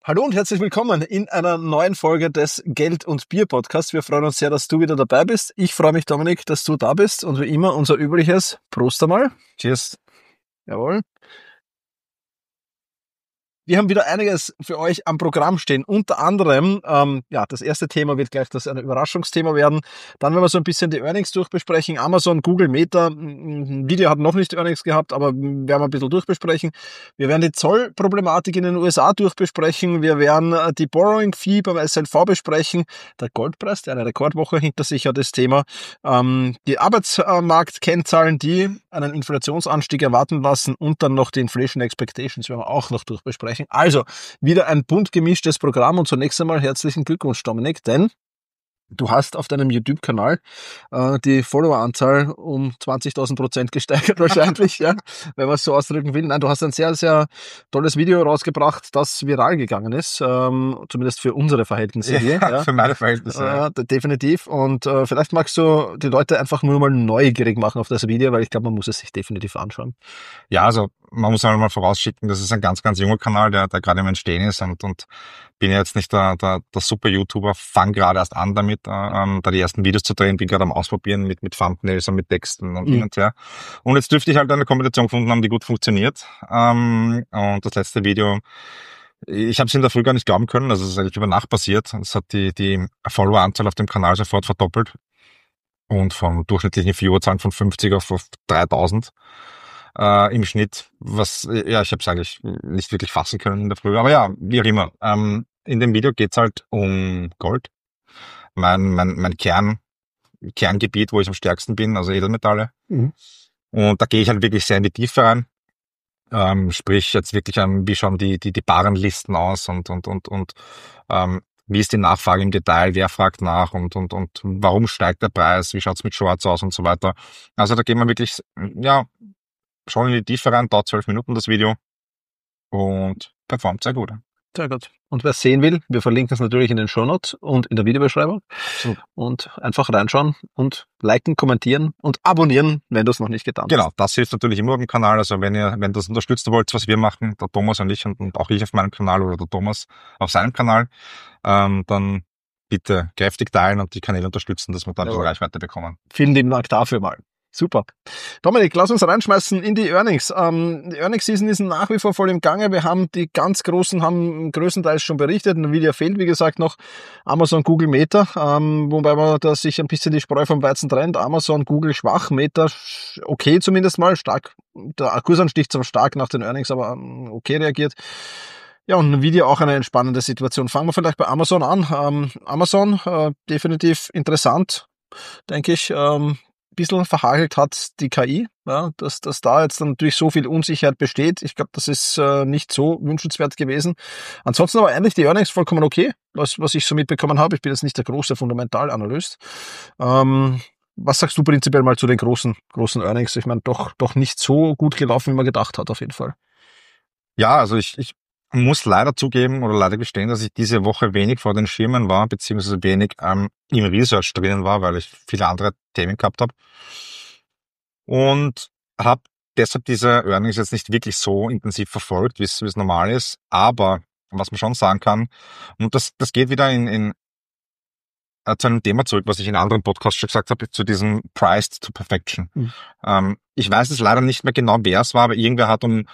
Hallo und herzlich willkommen in einer neuen Folge des Geld- und Bier-Podcasts. Wir freuen uns sehr, dass du wieder dabei bist. Ich freue mich, Dominik, dass du da bist. Und wie immer unser übliches Prost einmal. Cheers. Jawohl. Wir haben wieder einiges für euch am Programm stehen. Unter anderem, das erste Thema wird gleich ein Überraschungsthema werden. Dann werden wir so ein bisschen die Earnings durchbesprechen. Amazon, Google, Meta. Video hat noch nicht Earnings gehabt, aber werden wir ein bisschen durchbesprechen. Wir werden die Zollproblematik in den USA durchbesprechen. Wir werden die Borrowing Fee beim SLV besprechen. Der Goldpreis, der eine Rekordwoche hinter sich hat, das Thema. Die Arbeitsmarktkennzahlen, die einen Inflationsanstieg erwarten lassen und dann noch die Inflation Expectations werden wir auch noch durchbesprechen. Also, wieder ein bunt gemischtes Programm und zunächst einmal herzlichen Glückwunsch, Dominik, denn du hast auf deinem YouTube-Kanal die Followeranzahl um 20.000% gesteigert wahrscheinlich, ja, wenn man es so ausdrücken will. Nein, du hast ein sehr, sehr tolles Video rausgebracht, das viral gegangen ist, zumindest für unsere Verhältnisse hier. Ja, für meine Verhältnisse. Definitiv. Und vielleicht magst du die Leute einfach nur mal neugierig machen auf das Video, weil ich glaube, man muss es sich definitiv anschauen. Ja, also man muss einmal vorausschicken, das ist ein ganz, ganz junger Kanal, der gerade im Entstehen ist und bin ja jetzt nicht der super YouTuber, fange gerade erst an damit, da die ersten Videos zu drehen, bin gerade am Ausprobieren mit Thumbnails und mit Texten und hin und her. Und jetzt dürfte ich halt eine Kombination gefunden haben, die gut funktioniert. Und das letzte Video, ich habe es in der Früh gar nicht glauben können, also es ist eigentlich über Nacht passiert. Es hat die Followeranzahl auf dem Kanal sofort verdoppelt und vom durchschnittlichen Viewerzahlen von 50 auf 3000. Im Schnitt, was, ja, ich habe es eigentlich nicht wirklich fassen können in der Früh, aber ja, wie auch immer. In dem Video geht's halt um Gold, mein Kerngebiet, wo ich am stärksten bin, also Edelmetalle. Und da gehe ich halt wirklich sehr in die Tiefe rein. Sprich jetzt wirklich wie schauen die Barenlisten aus und wie ist die Nachfrage im Detail, wer fragt nach und warum steigt der Preis, wie schaut's mit Shorts aus und so weiter. Also da gehen wir wirklich, ja, schon in die Tiefe rein, dauert 12 Minuten das Video und performt sehr gut. Sehr gut. Und wer es sehen will, wir verlinken es natürlich in den Shownotes und in der Videobeschreibung. Und einfach reinschauen und liken, kommentieren und abonnieren, wenn du es noch nicht getan hast. Genau, das hilft natürlich immer auf dem Kanal. Also wenn ihr das unterstützen wollt, was wir machen, der Thomas und ich und auch ich auf meinem Kanal oder der Thomas auf seinem Kanal, dann bitte kräftig teilen und die Kanäle unterstützen, dass wir dann so Reichweite bekommen. Vielen lieben Dank dafür mal. Super. Dominik, lass uns reinschmeißen in die Earnings. Die Earnings-Season ist nach wie vor voll im Gange. Wir haben die ganz Großen, haben größtenteils schon berichtet. Nvidia fehlt, wie gesagt, noch Amazon, Google, Meta. Wobei man da sich ein bisschen die Spreu vom Weizen trennt. Amazon, Google schwach, Meta okay zumindest mal. Stark, der Kursanstieg zwar stark nach den Earnings, aber okay reagiert. Ja, und Nvidia auch eine entspannende Situation. Fangen wir vielleicht bei Amazon an. Amazon, definitiv interessant, denke ich. Bisschen verhagelt hat die KI, ja, dass da jetzt dann natürlich so viel Unsicherheit besteht. Ich glaube, das ist nicht so wünschenswert gewesen. Ansonsten aber eigentlich die Earnings vollkommen okay, was ich so mitbekommen habe. Ich bin jetzt nicht der große Fundamentalanalyst. Was sagst du prinzipiell mal zu den großen Earnings? Ich meine, doch nicht so gut gelaufen, wie man gedacht hat, auf jeden Fall. Ja, also ich muss leider zugeben oder leider gestehen, dass ich diese Woche wenig vor den Schirmen war, beziehungsweise wenig im Research drinnen war, weil ich viele andere Themen gehabt habe. Und habe deshalb diese Earnings jetzt nicht wirklich so intensiv verfolgt, wie es normal ist. Aber was man schon sagen kann, und das geht wieder zu einem Thema zurück, was ich in anderen Podcasts schon gesagt habe, zu diesem Priced to Perfection. Ich weiß es leider nicht mehr genau, wer es war, aber irgendwer hat um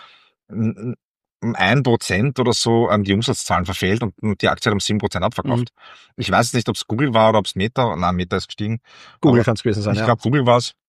1% oder so die Umsatzzahlen verfehlt und die Aktie hat um 7% abverkauft. Ich weiß nicht, ob es Google war oder ob es Meta, nein, Meta ist gestiegen. Google kann es gewesen sein, ich glaube, Google war es.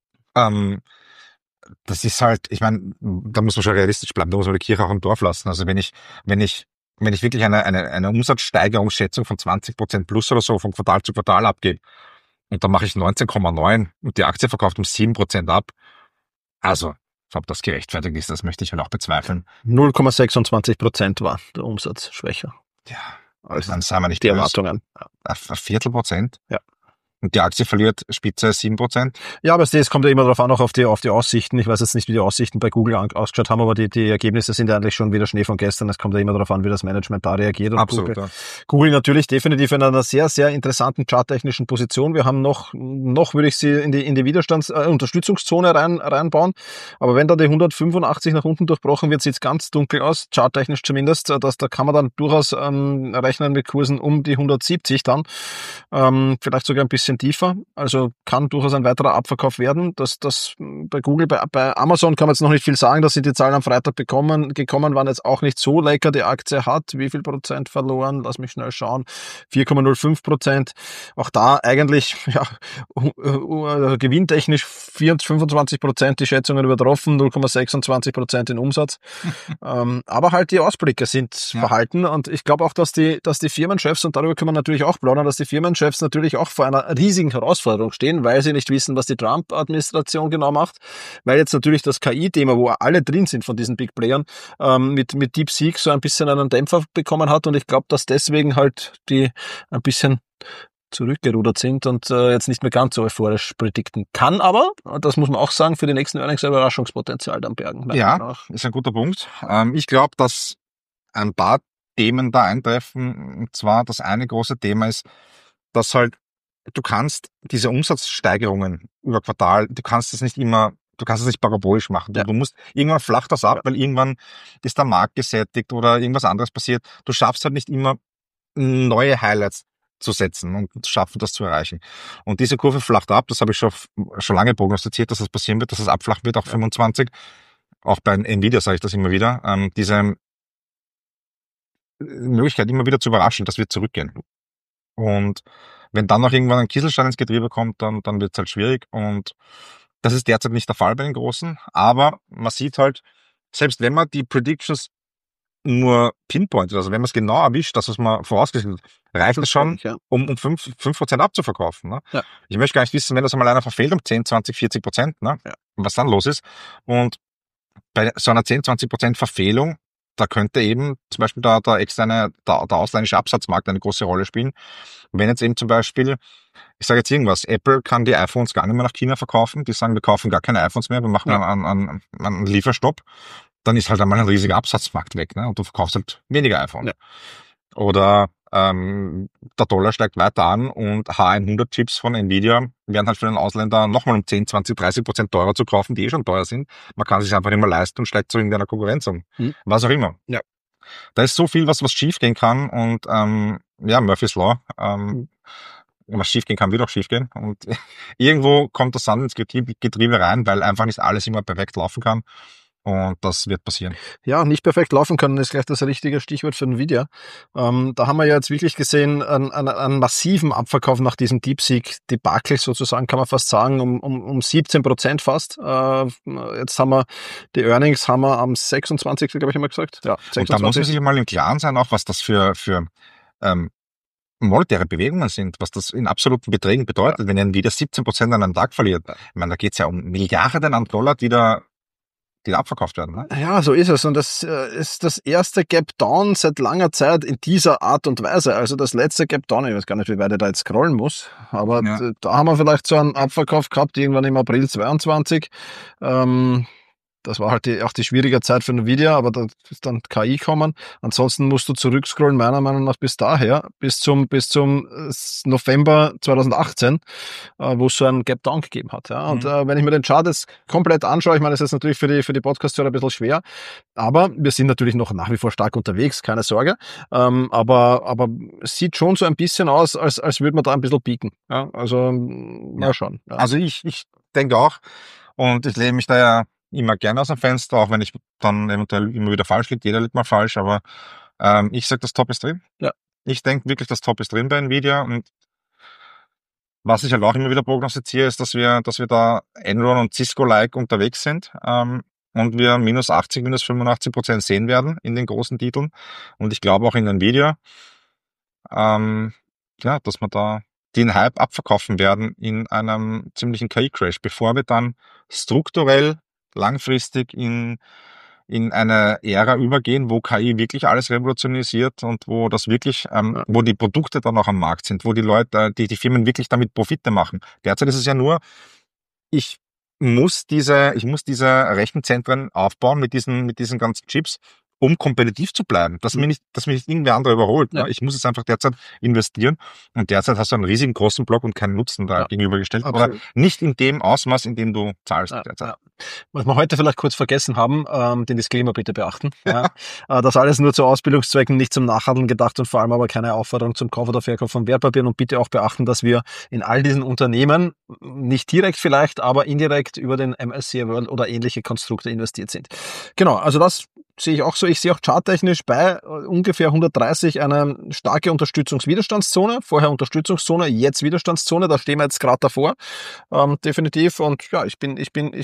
Das ist halt, ich meine, da muss man schon realistisch bleiben, da muss man die Kirche auch im Dorf lassen. Also wenn ich wirklich eine Umsatzsteigerungsschätzung von 20% plus oder so von Quartal zu Quartal abgebe und dann mache ich 19,9 und die Aktie verkauft um 7% ab, also ob das gerechtfertigt ist, das möchte ich halt auch bezweifeln. 0,26% war der Umsatz schwächer. Ja, also dann sagen wir nicht die Erwartungen. Ein Viertelprozent? Ja. Und die Aktie verliert Spitze 7%. Ja, aber es kommt ja immer darauf an, auch auf die Aussichten. Ich weiß jetzt nicht, wie die Aussichten bei Google ausgeschaut haben, aber die Ergebnisse sind ja eigentlich schon wieder Schnee von gestern. Es kommt ja immer darauf an, wie das Management da reagiert. Und Absolut, ja. Google natürlich definitiv in einer sehr, sehr interessanten charttechnischen Position. Wir haben noch würde ich sie in die Unterstützungszone reinbauen. Aber wenn da die 185 nach unten durchbrochen wird, sieht es ganz dunkel aus, charttechnisch zumindest. Da kann man dann durchaus rechnen mit Kursen um die 170 dann. Vielleicht sogar ein bisschen tiefer. Also kann durchaus ein weiterer Abverkauf werden. Das bei Google, bei Amazon kann man jetzt noch nicht viel sagen. Da sind die Zahlen am Freitag gekommen, waren jetzt auch nicht so lecker. Die Aktie hat wie viel Prozent verloren? Lass mich schnell schauen. 4,05%. Auch da eigentlich gewinntechnisch 25% die Schätzungen übertroffen, 0,26% in Umsatz. Aber halt die Ausblicke sind verhalten. Und ich glaube auch, dass die Firmenchefs, und darüber können wir natürlich auch plaudern, dass die Firmenchefs natürlich auch vor einer riesigen Herausforderung stehen, weil sie nicht wissen, was die Trump-Administration genau macht, weil jetzt natürlich das KI-Thema, wo alle drin sind von diesen Big Playern, mit DeepSeek so ein bisschen einen Dämpfer bekommen hat, und ich glaube, dass deswegen halt die ein bisschen zurückgerudert sind und jetzt nicht mehr ganz so euphorisch predikten kann, aber, das muss man auch sagen, für die nächsten Earnings ein Überraschungspotenzial dann bergen. Ja, ist ein guter Punkt. Ich glaube, dass ein paar Themen da eintreffen, und zwar das eine große Thema ist, dass halt du kannst diese Umsatzsteigerungen über Quartal, du kannst es nicht parabolisch machen. Du musst, irgendwann flacht das ab, weil irgendwann ist der Markt gesättigt oder irgendwas anderes passiert. Du schaffst halt nicht immer neue Highlights zu setzen und schaffen, das zu erreichen. Und diese Kurve flacht ab, das habe ich schon lange prognostiziert, dass das passieren wird, dass das abflachen wird, auch 25. Auch bei Nvidia sage ich das immer wieder. Diese Möglichkeit, immer wieder zu überraschen, das wird zurückgehen. Und wenn dann noch irgendwann ein Kieselstein ins Getriebe kommt, dann wird es halt schwierig. Und das ist derzeit nicht der Fall bei den Großen. Aber man sieht halt, selbst wenn man die Predictions nur pinpointet, also wenn man es genau erwischt, das, was man vorausgesagt hat, reicht es schon, um 5% abzuverkaufen. Ne? Ja. Ich möchte gar nicht wissen, wenn das einmal einer verfehlt um 10, 20, 40%, ne? Ja. Was dann los ist. Und bei so einer 10, 20% Verfehlung, da könnte eben zum Beispiel der ausländische Absatzmarkt eine große Rolle spielen. Wenn jetzt eben zum Beispiel, ich sage jetzt irgendwas, Apple kann die iPhones gar nicht mehr nach China verkaufen, die sagen, wir kaufen gar keine iPhones mehr, wir machen einen Lieferstopp, dann ist halt einmal ein riesiger Absatzmarkt weg, ne? Und du verkaufst halt weniger iPhone. Ja. Oder der Dollar steigt weiter an und H100-Chips von Nvidia werden halt für den Ausländer nochmal um 10, 20, 30% teurer zu kaufen, die schon teuer sind. Man kann sich einfach nicht mehr leisten und steigt zu irgendeiner Konkurrenz um. Was auch immer. Ja. Da ist so viel, was schiefgehen kann, und Murphy's Law. Was schiefgehen kann, wird auch schiefgehen. Und irgendwo kommt der Sand ins Getriebe rein, weil einfach nicht alles immer perfekt laufen kann. Und das wird passieren. Ja, nicht perfekt laufen können ist gleich das richtige Stichwort für Nvidia. Da haben wir ja jetzt wirklich gesehen, einen massiven Abverkauf nach diesem DeepSeek-Debakel sozusagen, kann man fast sagen, um 17% fast. Jetzt haben wir die Earnings am 26. glaube ich immer gesagt. Ja, 26. Und da muss man sich mal im Klaren sein, auch was das für monetäre Bewegungen sind, was das in absoluten Beträgen bedeutet, wenn Nvidia 17% an einem Tag verliert. Ich meine, da geht es ja um Milliarden an Dollar, die abverkauft werden. Ne? Ja, so ist es. Und das ist das erste Gap Down seit langer Zeit in dieser Art und Weise. Also das letzte Gap Down, ich weiß gar nicht, wie weit ich da jetzt scrollen muss, aber da haben wir vielleicht so einen Abverkauf gehabt, irgendwann im April 22. Das war halt auch die schwierige Zeit für Nvidia, aber da ist dann KI kommen. Ansonsten musst du zurückscrollen, meiner Meinung nach bis daher, bis zum November 2018, wo es so einen Gap Down gegeben hat. Ja. Und wenn ich mir den Chart jetzt komplett anschaue, ich meine, das ist natürlich für die Podcast-Hörer ein bisschen schwer, aber wir sind natürlich noch nach wie vor stark unterwegs, keine Sorge. Aber es sieht schon so ein bisschen aus, als würde man da ein bisschen pieken. Ja. Also mal schauen. Ja. Also ich denke auch, und ich lehne mich da ja immer gerne aus dem Fenster, auch wenn ich dann eventuell immer wieder falsch liege. Jeder liegt mal falsch, aber ich sage, das Top ist drin. Ja. Ich denke wirklich, das Top ist drin bei Nvidia, und was ich halt auch immer wieder prognostiziere, ist, dass wir da Enron und Cisco-like unterwegs sind und wir minus 80, minus 85% sehen werden in den großen Titeln, und ich glaube auch in Nvidia, dass wir da den Hype abverkaufen werden in einem ziemlichen KI-Crash, bevor wir dann strukturell langfristig in in eine Ära übergehen, wo KI wirklich alles revolutionisiert und wo das wirklich, wo die Produkte dann auch am Markt sind, wo die Leute, die Firmen wirklich damit Profite machen. Derzeit ist es ja nur, ich muss diese Rechenzentren aufbauen mit diesen ganzen Chips, um kompetitiv zu bleiben, dass mich nicht irgendwer andere überholt. Ja. Ne? Ich muss jetzt einfach derzeit investieren und derzeit hast du einen riesigen großen Block und keinen Nutzen da gegenübergestellt. Absolut. Oder nicht in dem Ausmaß, in dem du zahlst derzeit. Ja. Was wir heute vielleicht kurz vergessen haben, den Disclaimer bitte beachten. Ja. Das alles nur zu Ausbildungszwecken, nicht zum Nachhandeln gedacht und vor allem aber keine Aufforderung zum Kauf oder Verkauf von Wertpapieren, und bitte auch beachten, dass wir in all diesen Unternehmen nicht direkt vielleicht, aber indirekt über den MSCI World oder ähnliche Konstrukte investiert sind. Genau, also das sehe ich auch so. Ich sehe auch charttechnisch bei ungefähr 130 eine starke Unterstützungswiderstandszone. Vorher Unterstützungszone, jetzt Widerstandszone. Da stehen wir jetzt gerade davor. Definitiv. Und ja, ich bin,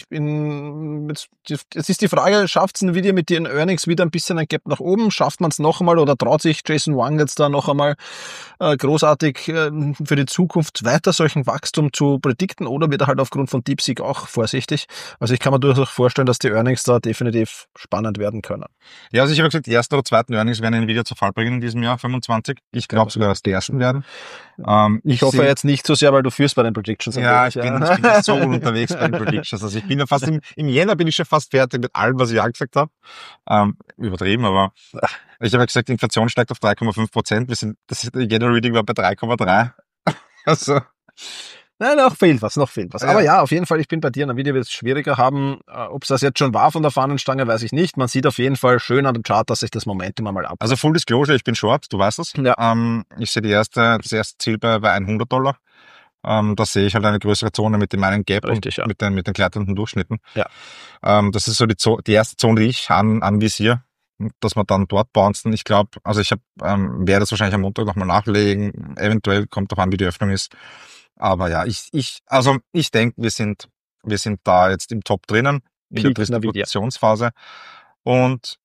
jetzt ist die Frage, schafft es Nvidia mit den Earnings wieder ein bisschen ein Gap nach oben? Schafft man es noch einmal oder traut sich Jason Wang jetzt da noch einmal großartig für die Zukunft weiter solchen Wachstum zu predikten, oder wird er halt aufgrund von DeepSeek auch vorsichtig? Also ich kann mir durchaus vorstellen, dass die Earnings da definitiv spannend werden können. Ja, also ich habe gesagt, die ersten oder zweiten Earnings werden Nvidia zu Fall bringen in diesem Jahr, 25. Ich glaube sogar, dass die ersten werden. Ich hoffe jetzt nicht so sehr, weil du führst bei den Predictions. Ja, ich bin jetzt so unterwegs bei den Predictions. Also ich bin ja fast im Jänner bin ich schon fast fertig mit allem, was ich angesagt habe. Übertrieben, aber ich habe ja gesagt, die Inflation steigt auf 3,5%. Das Jänner Reading war bei 3,3. Also Nein, noch fehlt was. Aber ja, auf jeden Fall, ich bin bei dir. Nvidia wird es schwieriger haben. Ob es das jetzt schon war von der Fahnenstange, weiß ich nicht. Man sieht auf jeden Fall schön an dem Chart, dass sich das Momentum einmal ab. Also Full Disclosure, ich bin short, du weißt es. Ja. Ich sehe das erste Ziel bei $100. Da sehe ich halt eine größere Zone mit dem einen Gap. Richtig, und mit den kletternden Durchschnitten. Ja. Das ist so die erste Zone, die ich anvisiere, dass wir dann dort bouncen. Ich glaube, also ich werde das wahrscheinlich am Montag nochmal nachlegen. Eventuell kommt drauf an, wie die Öffnung ist. Aber ja, ich denke, wir sind da jetzt im Top drinnen, in der Distributionsphase. Und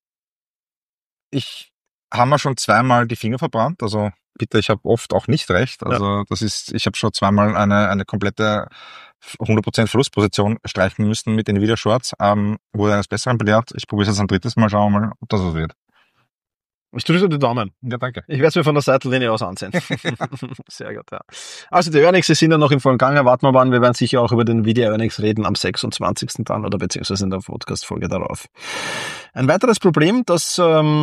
ich habe mir schon zweimal die Finger verbrannt. Also bitte, ich habe oft auch nicht recht. Also ich habe schon zweimal eine komplette 100% Verlustposition streichen müssen mit den Nvidia Shorts. Wurde eines Besseren belehrt. Ich probiere es jetzt ein drittes Mal, schauen wir mal, ob das was wird. Ich drücke die Daumen. Ja, danke. Ich werde es mir von der Seitenlinie aus ansehen. Sehr gut, ja. Also die Earnings, die sind ja noch im vollen Gange. Warten wir mal an. Wir werden sicher auch über den Nvidia Earnings reden am 26. dann oder beziehungsweise in der Podcast-Folge darauf. Ein weiteres Problem, das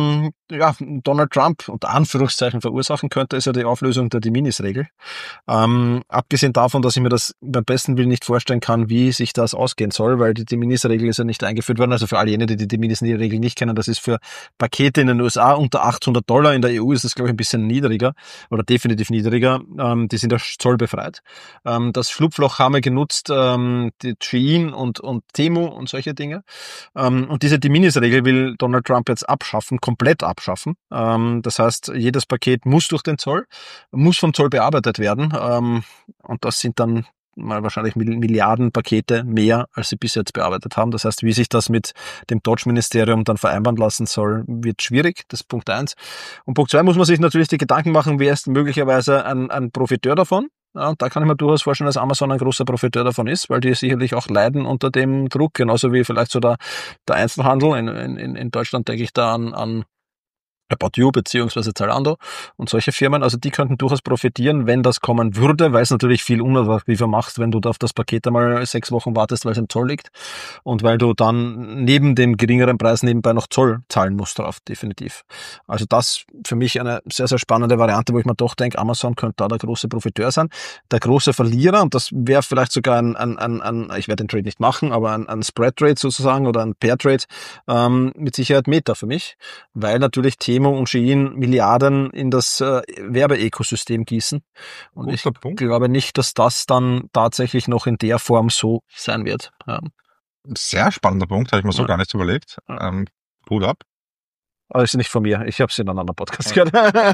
Donald Trump unter Anführungszeichen verursachen könnte, ist ja die Auflösung der De-Minimis-Regel. Abgesehen davon, dass ich mir das beim besten Willen nicht vorstellen kann, wie sich das ausgehen soll, weil die De-Minimis-Regel ist ja nicht eingeführt worden. Also für all jene, die die De-Minimis-Regel nicht kennen, das ist für Pakete in den USA unter $800. In der EU ist das, glaube ich, ein bisschen niedriger oder definitiv niedriger. Die sind ja zollbefreit. Das Schlupfloch haben wir genutzt, die Shein und Temu und solche Dinge. Und diese De-Minimis-Regel will Donald Trump jetzt komplett abschaffen. Das heißt, jedes Paket muss durch den Zoll, muss vom Zoll bearbeitet werden. Und das sind dann mal wahrscheinlich Milliarden Pakete mehr, als sie bis jetzt bearbeitet haben. Das heißt, wie sich das mit dem Dodge-Ministerium dann vereinbaren lassen soll, wird schwierig. Das ist Punkt 1. Und Punkt 2 muss man sich natürlich die Gedanken machen, wer ist möglicherweise ein Profiteur davon. Ja, und da kann ich mir durchaus vorstellen, dass Amazon ein großer Profiteur davon ist, weil die sicherlich auch leiden unter dem Druck, genauso wie vielleicht so der Einzelhandel. In Deutschland denke ich da an About You beziehungsweise Zalando und solche Firmen, also die könnten durchaus profitieren, wenn das kommen würde, weil es natürlich viel unattraktiver macht, wenn du da auf das Paket einmal 6 Wochen wartest, weil es im Zoll liegt und weil du dann neben dem geringeren Preis nebenbei noch Zoll zahlen musst drauf, definitiv. Also das für mich eine sehr, sehr spannende Variante, wo ich mir doch denke, Amazon könnte da der große Profiteur sein. Der große Verlierer, und das wäre vielleicht sogar ich werde den Trade nicht machen, aber ein Spread Trade sozusagen oder ein Pair Trade, mit Sicherheit Meta für mich, weil natürlich Temu und Shein Milliarden in das Werbeökosystem gießen. Und ich glaube nicht, dass das dann tatsächlich noch in der Form so sein wird. Ja. Sehr spannender Punkt, habe ich mir so gar nicht überlegt. Hut ab. Aber das ist nicht von mir. Ich habe es in einem anderen Podcast gehört.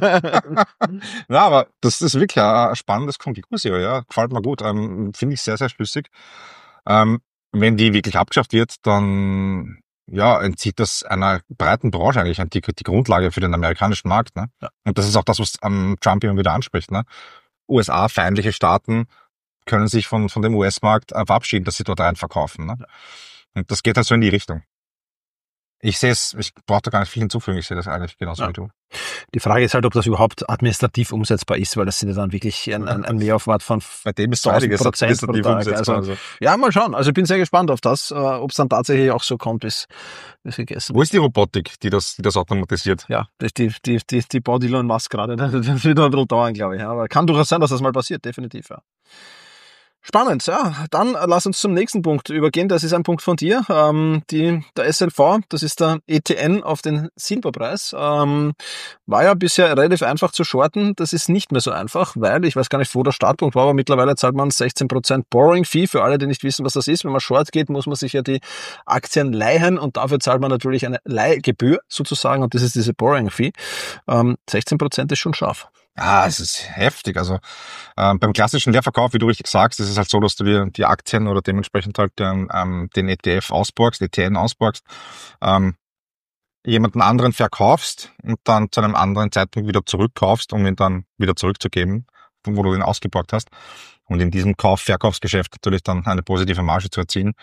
Ja, aber das ist wirklich ein spannendes Konklusion, ja. Gefällt mir gut. Finde ich sehr, sehr schlüssig. Wenn die wirklich abgeschafft wird, dann entzieht das einer breiten Branche eigentlich die Grundlage für den amerikanischen Markt. Ne? Ja. Und das ist auch das, was Trump immer wieder anspricht. Ne? USA-feindliche Staaten können sich von dem US-Markt verabschieden, dass sie dort rein verkaufen. Ne? Ja. Und das geht halt so in die Richtung. Ich sehe es, ich brauche da gar nicht viel hinzufügen, ich sehe das eigentlich genauso wie du. Die Frage ist halt, ob das überhaupt administrativ umsetzbar ist, weil das sind ja dann wirklich ein Mehraufwand von Bei dem ist 1000% pro administrativ Tag. umsetzbar. Also, ja, mal schauen. Also ich bin sehr gespannt auf das, ob es dann tatsächlich auch so kommt, wie es gegessen. Wo ist die Robotik, die das automatisiert? Ja, die baut Elon Musk gerade. Das wird noch ein bisschen dauern, glaube ich. Ja. Aber kann durchaus sein, dass das mal passiert, definitiv. Ja. Spannend, ja. Dann lass uns zum nächsten Punkt übergehen. Das ist ein Punkt von dir. Der SLV, das ist der ETN auf den Silberpreis. War ja bisher relativ einfach zu shorten. Das ist nicht mehr so einfach, weil ich weiß gar nicht, wo der Startpunkt war, aber mittlerweile zahlt man 16% Borrowing Fee. Für alle, die nicht wissen, was das ist. Wenn man short geht, muss man sich ja die Aktien leihen und dafür zahlt man natürlich eine Leihgebühr sozusagen und das ist diese Borrowing Fee. 16% ist schon scharf. Ja, es ist heftig. Also beim klassischen Leerverkauf, wie du richtig sagst, ist es halt so, dass du dir die Aktien oder dementsprechend halt den ETF ausborgst, ETN ausborgst, jemanden anderen verkaufst und dann zu einem anderen Zeitpunkt wieder zurückkaufst, um ihn dann wieder zurückzugeben, wo du ihn ausgeborgt hast. Und in diesem Kauf-Verkaufsgeschäft natürlich dann eine positive Marge zu erzielen.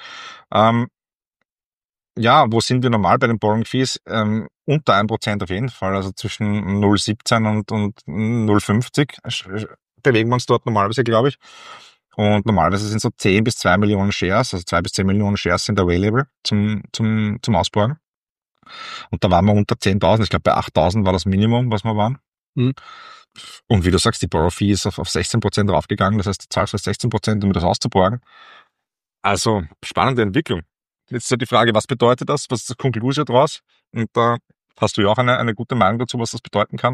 Ja, wo sind wir normal bei den Borrowing Fees? Unter 1% auf jeden Fall, also zwischen 0,17 und 0,50 bewegen wir uns dort normalerweise, glaube ich. Und normalerweise sind so 10 bis 2 Millionen Shares, also 2 bis 10 Millionen Shares sind available zum Ausborgen. Und da waren wir unter 10.000, ich glaube bei 8.000 war das Minimum, was wir waren. Mhm. Und wie du sagst, die Borrow Fee ist auf 16% draufgegangen, das heißt, du zahlst fast 16%, um das auszuborgen. Also, spannende Entwicklung. Jetzt ist ja die Frage, was bedeutet das? Was ist die Konklusion daraus? Und da hast du ja auch eine gute Meinung dazu, was das bedeuten kann.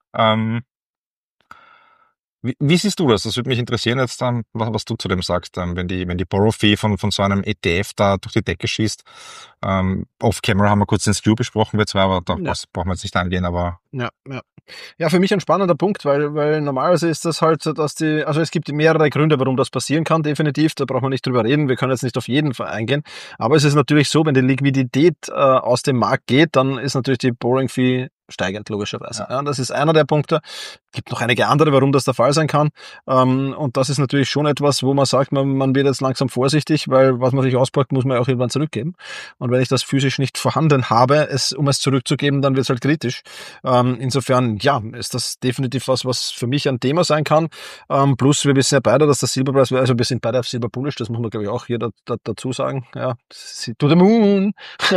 Wie siehst du das? Das würde mich interessieren jetzt, was du zu dem sagst, wenn die Borrow-Fee von so einem ETF da durch die Decke schießt. Off-Camera haben wir kurz den Skew besprochen, wir zwei, aber da brauchen wir jetzt nicht eingehen, aber... Ja, für mich ein spannender Punkt, weil normalerweise ist das halt so, also es gibt mehrere Gründe, warum das passieren kann, definitiv, da brauchen wir nicht drüber reden, wir können jetzt nicht auf jeden Fall eingehen, aber es ist natürlich so, wenn die Liquidität aus dem Markt geht, dann ist natürlich die Borrowing Fee steigend, logischerweise. Ja, das ist einer der Punkte. Es gibt noch einige andere, warum das der Fall sein kann. Und das ist natürlich schon etwas, wo man sagt, man wird jetzt langsam vorsichtig, weil was man sich auspackt, muss man ja auch irgendwann zurückgeben. Und wenn ich das physisch nicht vorhanden habe, um es zurückzugeben, dann wird es halt kritisch. Insofern, ja, ist das definitiv was für mich ein Thema sein kann. Plus, wir wissen ja beide, dass der Silberpreis, also wir sind beide auf Silber bullish, das muss man, glaube ich, auch hier dazu sagen. Ja, to the moon.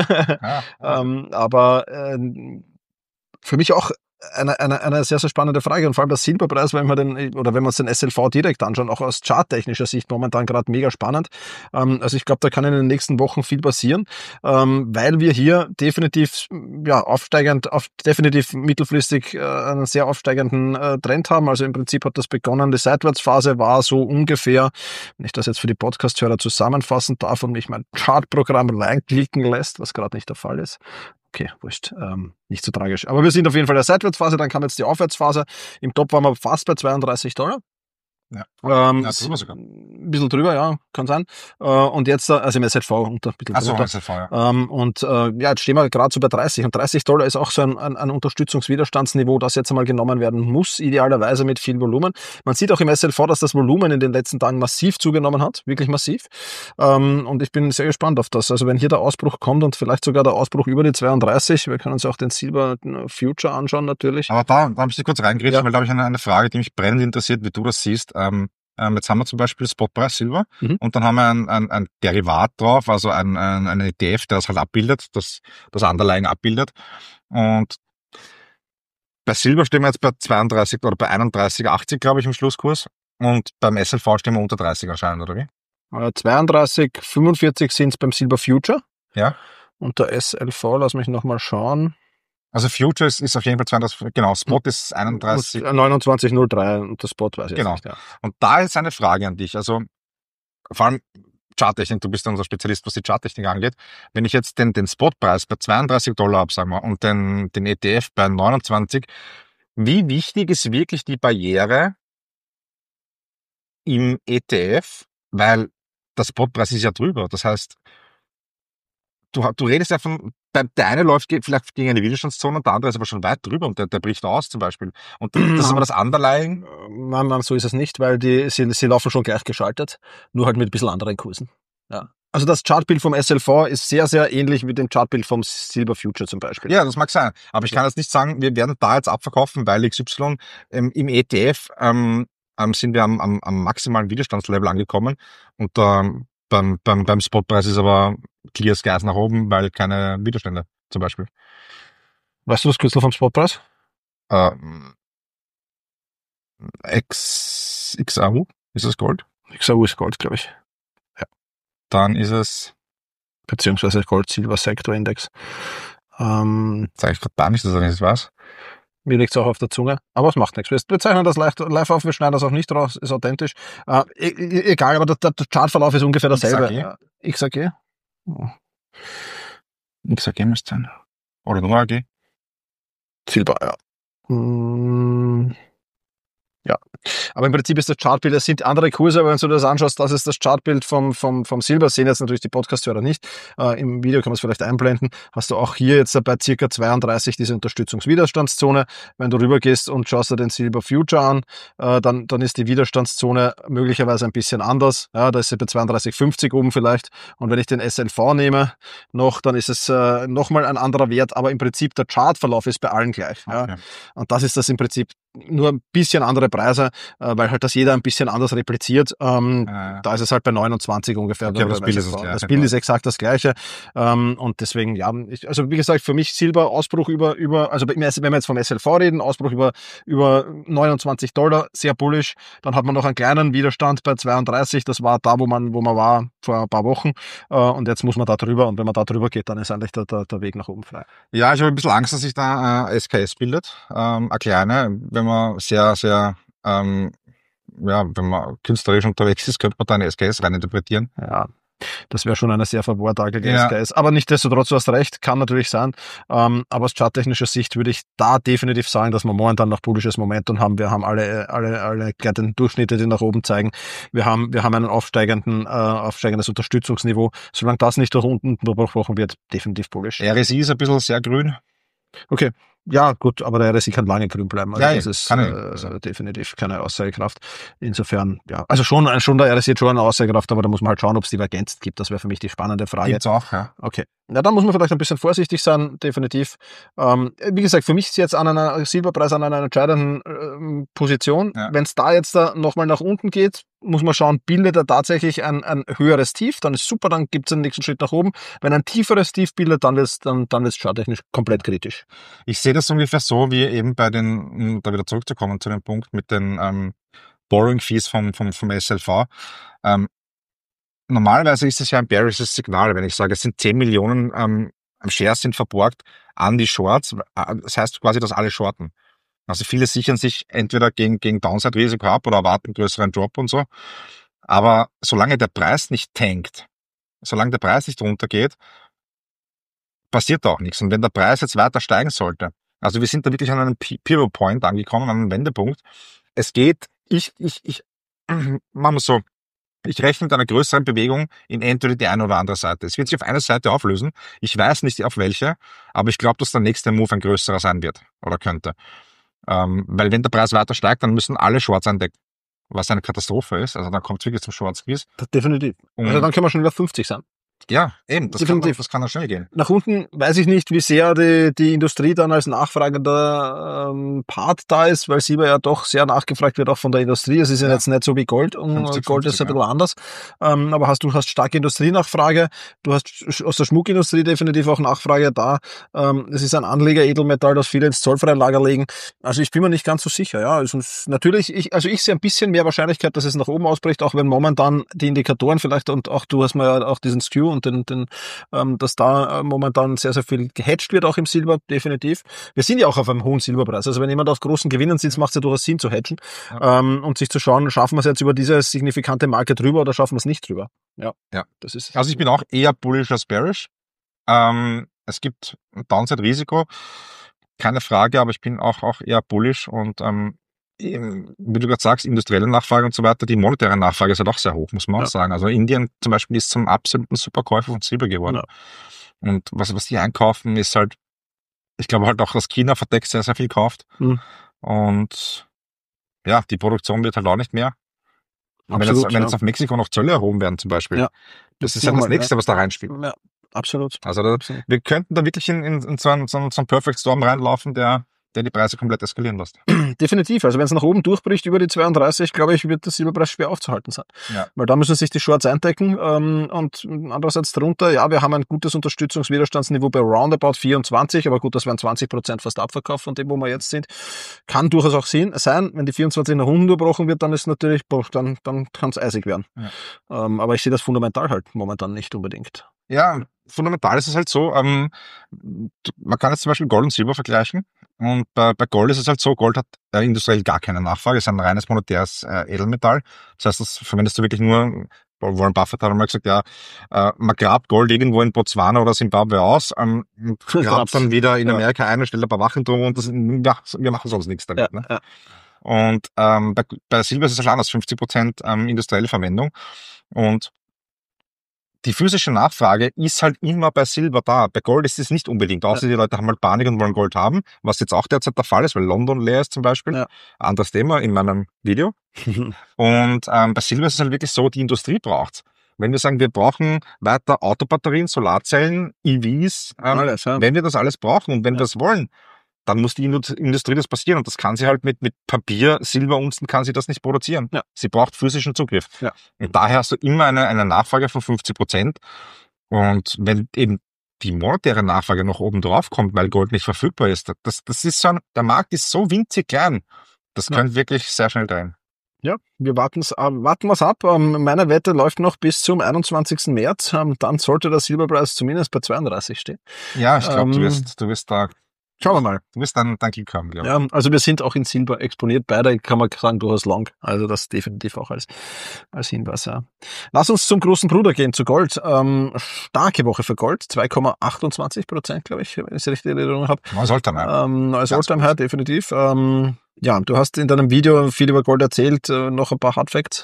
Aber für mich auch eine sehr, sehr spannende Frage und vor allem der Silberpreis, wenn wir uns den SLV direkt anschauen, auch aus charttechnischer Sicht momentan gerade mega spannend. Also ich glaube, da kann in den nächsten Wochen viel passieren, weil wir hier definitiv definitiv mittelfristig einen sehr aufsteigenden Trend haben. Also im Prinzip hat das begonnen, die Seitwärtsphase war so ungefähr, wenn ich das jetzt für die Podcast-Hörer zusammenfassen darf und mich mein Chartprogramm reinklicken lässt, was gerade nicht der Fall ist. Okay, wurscht, nicht so tragisch. Aber wir sind auf jeden Fall in der Seitwärtsphase, dann kam jetzt die Aufwärtsphase. Im Top waren wir fast bei $32. Ja, drüber sogar. Ein bisschen drüber, ja, kann sein. Und jetzt, also im SLV unter, ein bisschen drüber. SLV, ja. Jetzt stehen wir gerade so bei 30. Und $30 ist auch so ein Unterstützungswiderstandsniveau, das jetzt einmal genommen werden muss, idealerweise mit viel Volumen. Man sieht auch im SLV, dass das Volumen in den letzten Tagen massiv zugenommen hat, wirklich massiv. Und ich bin sehr gespannt auf das. Also wenn hier der Ausbruch kommt und vielleicht sogar der Ausbruch über die 32, wir können uns auch den Silber Future anschauen natürlich. Aber da muss ich kurz reingrätschen, weil da habe ich eine Frage, die mich brennend interessiert, wie du das siehst. Jetzt haben wir zum Beispiel Spotpreis Silber und dann haben wir ein Derivat drauf, also ein ETF, der das halt abbildet, das Underlying abbildet. Und bei Silber stehen wir jetzt bei 32 oder bei 31,80, glaube ich, im Schlusskurs. Und beim SLV stehen wir unter 30 anscheinend, oder wie? 32,45 sind es beim Silber Future. Ja. Und der SLV, lass mich nochmal schauen. Also Future ist auf jeden Fall 32, genau, Spot ist 31. 29,03 und der Spot weiß ich genau. Nicht. Ja. Und da ist eine Frage an dich, also vor allem Charttechnik, du bist unser Spezialist, was die Charttechnik angeht. Wenn ich jetzt den Spotpreis bei $32 habe, sagen wir, und den ETF bei 29, wie wichtig ist wirklich die Barriere im ETF? Weil der Spotpreis ist ja drüber, das heißt, du redest ja von, der eine läuft vielleicht gegen eine Widerstandszone und der andere ist aber schon weit drüber und der bricht aus zum Beispiel. Und das ist aber das Underlying. Nein, so ist es nicht, weil sie laufen schon gleich geschaltet, nur halt mit ein bisschen anderen Kursen. Ja. Also das Chartbild vom SLV ist sehr, sehr ähnlich mit dem Chartbild vom Silver Future zum Beispiel. Ja, das mag sein. Aber ich kann jetzt nicht sagen, wir werden da jetzt abverkaufen, weil XY im ETF sind wir am maximalen Widerstandslevel angekommen. Und beim Spotpreis ist aber clear skies nach oben, weil keine Widerstände zum Beispiel. Weißt du das Kürzel vom Spotpreis? XAU, ist das Gold? XAU ist Gold, glaube ich. Dann ist es, Beziehungsweise Gold-Silber-Sektor-Index. sage ich gerade da nicht, dass ich das weiß. Mir liegt es auch auf der Zunge, aber es macht nichts. Wir zeichnen das live auf, wir schneiden das auch nicht raus, ist authentisch. Egal, aber der Chartverlauf ist ungefähr dasselbe. XAG? XAG müsste sein. Oder nur AG? Silber, ja. Ja, aber im Prinzip ist das Chartbild, es sind andere Kurse, aber wenn du das anschaust, das ist das Chartbild vom Silber, sehen jetzt natürlich die Podcast-Hörer nicht. Im Video kann man es vielleicht einblenden. Hast du auch hier jetzt bei circa 32 diese Unterstützungswiderstandszone. Wenn du rübergehst und schaust dir den Silver Future an, dann ist die Widerstandszone möglicherweise ein bisschen anders. Ja, da ist sie bei 32,50 oben vielleicht. Und wenn ich den SLV nehme noch, dann ist es nochmal ein anderer Wert, aber im Prinzip der Chartverlauf ist bei allen gleich. Okay. Ja. Und das ist das im Prinzip nur ein bisschen andere Preise, weil halt das jeder ein bisschen anders repliziert. Da ist es halt bei 29 ungefähr. Okay, aber das Bild ist das gleiche. Das Bild ist exakt das gleiche. Und deswegen, ja, also wie gesagt, für mich Silber Ausbruch also wenn wir jetzt vom SLV reden, Ausbruch über $29, sehr bullish. Dann hat man noch einen kleinen Widerstand bei 32. Das war da, wo man war vor ein paar Wochen. Und jetzt muss man da drüber. Und wenn man da drüber geht, dann ist eigentlich der Weg nach oben frei. Ja, ich habe ein bisschen Angst, dass sich da SKS bildet. Eine kleine, wenn man sehr, sehr, wenn man künstlerisch unterwegs ist, könnte man da eine SKS reininterpretieren. Ja, das wäre schon eine sehr verwortagige Ja. SKS. Aber nichtsdestotrotz, du hast recht, kann natürlich sein. Aber aus charttechnischer Sicht würde ich da definitiv sagen, dass wir momentan noch bullisches Momentum haben. Wir haben alle gleitenden Durchschnitte, die nach oben zeigen. Wir haben ein aufsteigendes Unterstützungsniveau. Solange das nicht durch unten durchbrochen wird, definitiv bullish. RSI ist ein bisschen sehr grün. Okay. Ja, gut, aber der RSI kann lange grün bleiben. Also Ja, das ist kann definitiv keine Aussagekraft. Insofern, ja, also schon der RSI hat schon eine Aussagekraft, aber da muss man halt schauen, ob es Divergenz gibt. Das wäre für mich die spannende Frage. Gibt's auch, ja. Okay. Ja, dann muss man vielleicht ein bisschen vorsichtig sein, definitiv. Wie gesagt, für mich ist jetzt an einer Silberpreis an einer entscheidenden Position. Ja. Wenn es da jetzt nochmal nach unten geht, muss man schauen, bildet er tatsächlich ein höheres Tief, dann ist super, dann gibt es den nächsten Schritt nach oben. Wenn ein tieferes Tief bildet, dann wird's charttechnisch komplett kritisch. Ich sehe das ungefähr so, wie eben bei den, um da wieder zurückzukommen zu dem Punkt mit den Borrowing Fees vom SLV. Normalerweise ist es ja ein bearisches Signal, wenn ich sage, es sind 10 Millionen Shares sind verborgt an die Shorts. Das heißt quasi, dass alle shorten. Also viele sichern sich entweder gegen Downside-Risiko ab oder erwarten einen größeren Drop und so. Aber solange der Preis nicht tankt, solange der Preis nicht runtergeht, passiert da auch nichts. Und wenn der Preis jetzt weiter steigen sollte, also wir sind da wirklich an einem Pivot Point angekommen, an einem Wendepunkt. Es geht, machen wir so, ich rechne mit einer größeren Bewegung in entweder die eine oder andere Seite. Es wird sich auf einer Seite auflösen. Ich weiß nicht auf welche, aber ich glaube, dass der nächste Move ein größerer sein wird oder könnte. Weil wenn der Preis weiter steigt, dann müssen alle Shorts eindecken, was eine Katastrophe ist. Also dann kommt es wirklich zum Short Squeeze. Definitiv. Also dann können wir schon über 50 sein. Ja, eben, das kann dann schnell gehen. Nach unten weiß ich nicht, wie sehr die Industrie dann als nachfragender Part da ist, weil Silber ja doch sehr nachgefragt wird, auch von der Industrie. Es ist ja jetzt nicht so wie Gold, und 50, Gold ist ein 50, bisschen anders. Aber du hast starke Industrienachfrage, du hast aus der Schmuckindustrie definitiv auch Nachfrage da. Es ist ein Anleger-Edelmetall, das viele ins Zollfreilager legen. Also ich bin mir nicht ganz so sicher. Ja, also natürlich, ich sehe ein bisschen mehr Wahrscheinlichkeit, dass es nach oben ausbricht, auch wenn momentan die Indikatoren vielleicht, und auch du hast mir ja auch diesen Skew und dass da momentan sehr, sehr viel gehatcht wird, auch im Silber, definitiv. Wir sind ja auch auf einem hohen Silberpreis. Also wenn jemand auf großen Gewinnen sitzt, macht es ja durchaus Sinn zu hatchen, und sich zu schauen, schaffen wir es jetzt über diese signifikante Marke drüber oder schaffen wir es nicht drüber. Ja. Das ist. Also ich bin auch eher bullish als bearish. Es gibt ein Downside-Risiko, keine Frage, aber ich bin auch eher bullish und wie du gerade sagst, industrielle Nachfrage und so weiter, die monetäre Nachfrage ist halt auch sehr hoch, muss man auch sagen. Also Indien zum Beispiel ist zum absoluten Superkäufer von Silber geworden. Ja. Und was die einkaufen, ist halt, ich glaube halt auch, dass China verdeckt sehr, sehr viel kauft. Und ja, die Produktion wird halt auch nicht mehr. Absolut, wenn jetzt auf Mexiko noch Zölle erhoben werden zum Beispiel, Ja. das ist ja das Nächste, was da reinspielt. Ja, absolut. Also Absolut. wir könnten da wirklich in so einen Perfect Storm reinlaufen, der die Preise komplett eskalieren lässt. Definitiv. Also wenn es nach oben durchbricht über die 32, glaube ich, wird der Silberpreis schwer aufzuhalten sein. Ja. Weil da müssen sich die Shorts eindecken und andererseits drunter, ja, wir haben ein gutes Unterstützungswiderstandsniveau bei roundabout 24, aber gut, das wären 20% fast Abverkauf von dem, wo wir jetzt sind. Kann durchaus auch sein, wenn die 24 nach unten gebrochen wird, dann ist natürlich, dann kann es eisig werden. Ja. Aber ich sehe das fundamental halt momentan nicht unbedingt. Ja, fundamental ist es halt so, man kann jetzt zum Beispiel Gold und Silber vergleichen. Und bei Gold ist es halt so, Gold hat industriell gar keine Nachfrage, es ist ein reines monetäres Edelmetall. Das heißt, das verwendest du wirklich nur, Warren Buffett hat einmal gesagt, ja, man grabt Gold irgendwo in Botswana oder Zimbabwe aus und grabt dann wieder in Amerika ein und stellt ein paar Wachen drum und wir machen sonst nichts damit. Ne? Ja. Und bei Silber ist es halt anders, 50% industrielle Verwendung. Und die physische Nachfrage ist halt immer bei Silber da. Bei Gold ist es nicht unbedingt. Außer die Leute haben halt Panik und wollen Gold haben, was jetzt auch derzeit der Fall ist, weil London leer ist zum Beispiel. Ja. Anderes Thema in meinem Video. Und bei Silber ist es halt wirklich so, die Industrie braucht's. Wenn wir sagen, wir brauchen weiter Autobatterien, Solarzellen, EVs, alles, ja. Wenn wir das alles brauchen und wenn wir es wollen, dann muss die Industrie das passieren. Und das kann sie halt mit Papier, Silberunzen kann sie das nicht produzieren. Ja. Sie braucht physischen Zugriff. Ja. Und daher hast du immer eine Nachfrage von 50%. Und wenn eben die monetäre Nachfrage noch oben drauf kommt, weil Gold nicht verfügbar ist, das ist so der Markt ist so winzig klein. Das könnte wirklich sehr schnell drehen. Ja, wir warten wir's ab. Meine Wette läuft noch bis zum 21. März. Dann sollte der Silberpreis zumindest bei 32 stehen. Ja, ich glaube, du wirst da. Schauen wir mal. Du wirst dann Glück haben, glaube ich. Ja, also wir sind auch in Silber exponiert. Beide kann man sagen, durchaus lang. Also das definitiv auch als Hinweis, ja. Lass uns zum großen Bruder gehen, zu Gold. Starke Woche für Gold. 2,28%, glaube ich, wenn ich es richtig in Erinnerung habe. Neues Alltime, Neues Alltime, definitiv. Ja, du hast in deinem Video viel über Gold erzählt. Noch ein paar Hardfacts.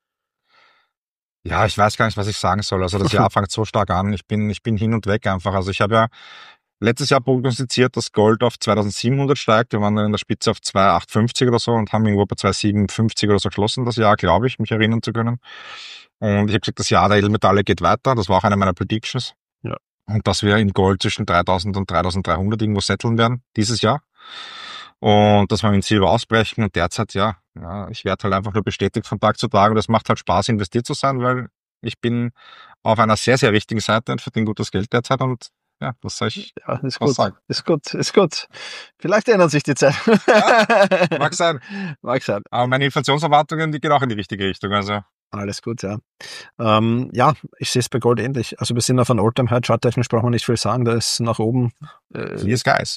Ja, ich weiß gar nicht, was ich sagen soll. Also das Jahr fängt so stark an. Ich bin hin und weg einfach. Also ich habe ja letztes Jahr prognostiziert, dass Gold auf 2700 steigt. Wir waren dann in der Spitze auf 2850 oder so und haben irgendwo bei 2750 oder so geschlossen das Jahr, glaube ich, mich erinnern zu können. Und ich habe gesagt, das Jahr der Edelmetalle geht weiter. Das war auch eine meiner Predictions. Ja. Und dass wir in Gold zwischen 3000 und 3300 irgendwo setteln werden dieses Jahr. Und dass wir in Silber ausbrechen. Und derzeit, ja, ich werde halt einfach nur bestätigt von Tag zu Tag. Und es macht halt Spaß, investiert zu sein, weil ich bin auf einer sehr, sehr richtigen Seite und verdiene gutes Geld derzeit. Und ja, was soll ich sagen? Ist gut. Vielleicht ändert sich die Zeit. Ja, mag sein. Mag sein. Aber meine Inflationserwartungen, die gehen auch in die richtige Richtung. Also alles gut, ja. Ja, ich sehe es bei Gold ähnlich. Also wir sind auf einem All-Time-High, charttechnisch brauchen wir nicht viel sagen, da ist nach oben Clear Skies.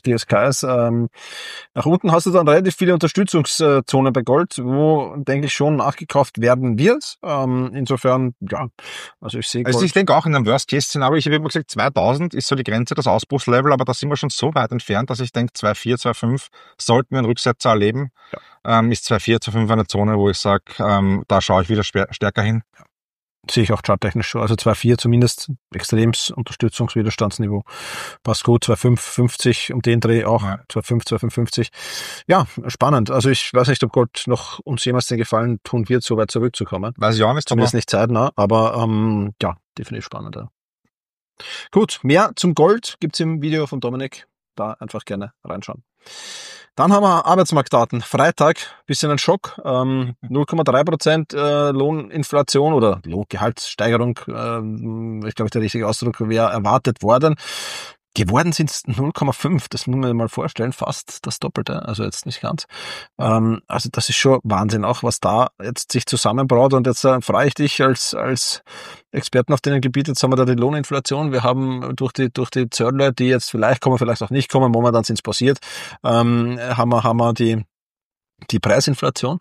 Nach unten hast du dann relativ viele Unterstützungszonen bei Gold, wo, denke ich, schon nachgekauft werden wird. Insofern, ja, also ich sehe Gold. Also ich denke auch in einem Worst-Case-Szenario, ich habe immer gesagt, 2000 ist so die Grenze, das Ausbruchslevel, aber da sind wir schon so weit entfernt, dass ich denke, 2,4, 2,5 sollten wir einen Rücksetzer erleben. Ja. Ist 2,4, 2,5 eine Zone, wo ich sage, da schaue ich wieder stärker hin. Ja. Sehe ich auch charttechnisch schon. Also 2,4 zumindest, extremes Unterstützungswiderstandsniveau. Passt gut, 2,5, 50 um den Dreh auch, ja. 2,5, 2,55. Ja, spannend. Also ich weiß nicht, ob Gold noch uns jemals den Gefallen tun wird, so weit zurückzukommen. Weiß ich auch nicht. Zumindest nicht zeitnah, aber ja, definitiv spannend. Ja. Gut, mehr zum Gold gibt's im Video von Dominik. Da einfach gerne reinschauen. Dann haben wir Arbeitsmarktdaten. Freitag, bisschen ein Schock. 0,3% Lohninflation oder Gehaltssteigerung, ich glaube, der richtige Ausdruck wäre erwartet worden. Geworden sind es 0,5, das muss man mal vorstellen, fast das Doppelte, also jetzt nicht ganz. Also das ist schon Wahnsinn, auch was da jetzt sich zusammenbraut. Und jetzt frage ich dich als Experten auf dem Gebiet, jetzt haben wir da die Lohninflation, wir haben durch die Zöllner, die jetzt vielleicht kommen, vielleicht auch nicht kommen, momentan sind es passiert, haben wir die Preisinflation.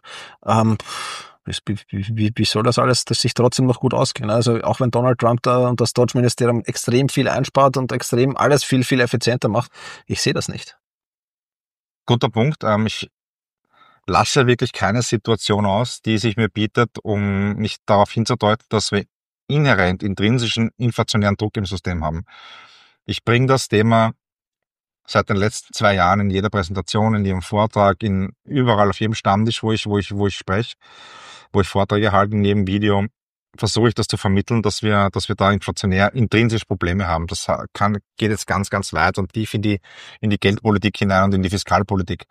Wie soll das alles, dass sich trotzdem noch gut ausgehen? Also auch wenn Donald Trump da und das Dodge-Ministerium extrem viel einspart und extrem alles viel, viel effizienter macht, ich sehe das nicht. Guter Punkt. Ich lasse wirklich keine Situation aus, die sich mir bietet, um nicht darauf hinzudeuten, dass wir inhärent intrinsischen inflationären Druck im System haben. Ich bringe das Thema seit den letzten 2 Jahren in jeder Präsentation, in jedem Vortrag, überall auf jedem Stammtisch, wo ich spreche. wo ich Vorträge halte neben Video, versuche ich das zu vermitteln, dass wir da inflationär intrinsisch Probleme haben. Das geht jetzt ganz, ganz weit und tief in die Geldpolitik hinein und in die Fiskalpolitik.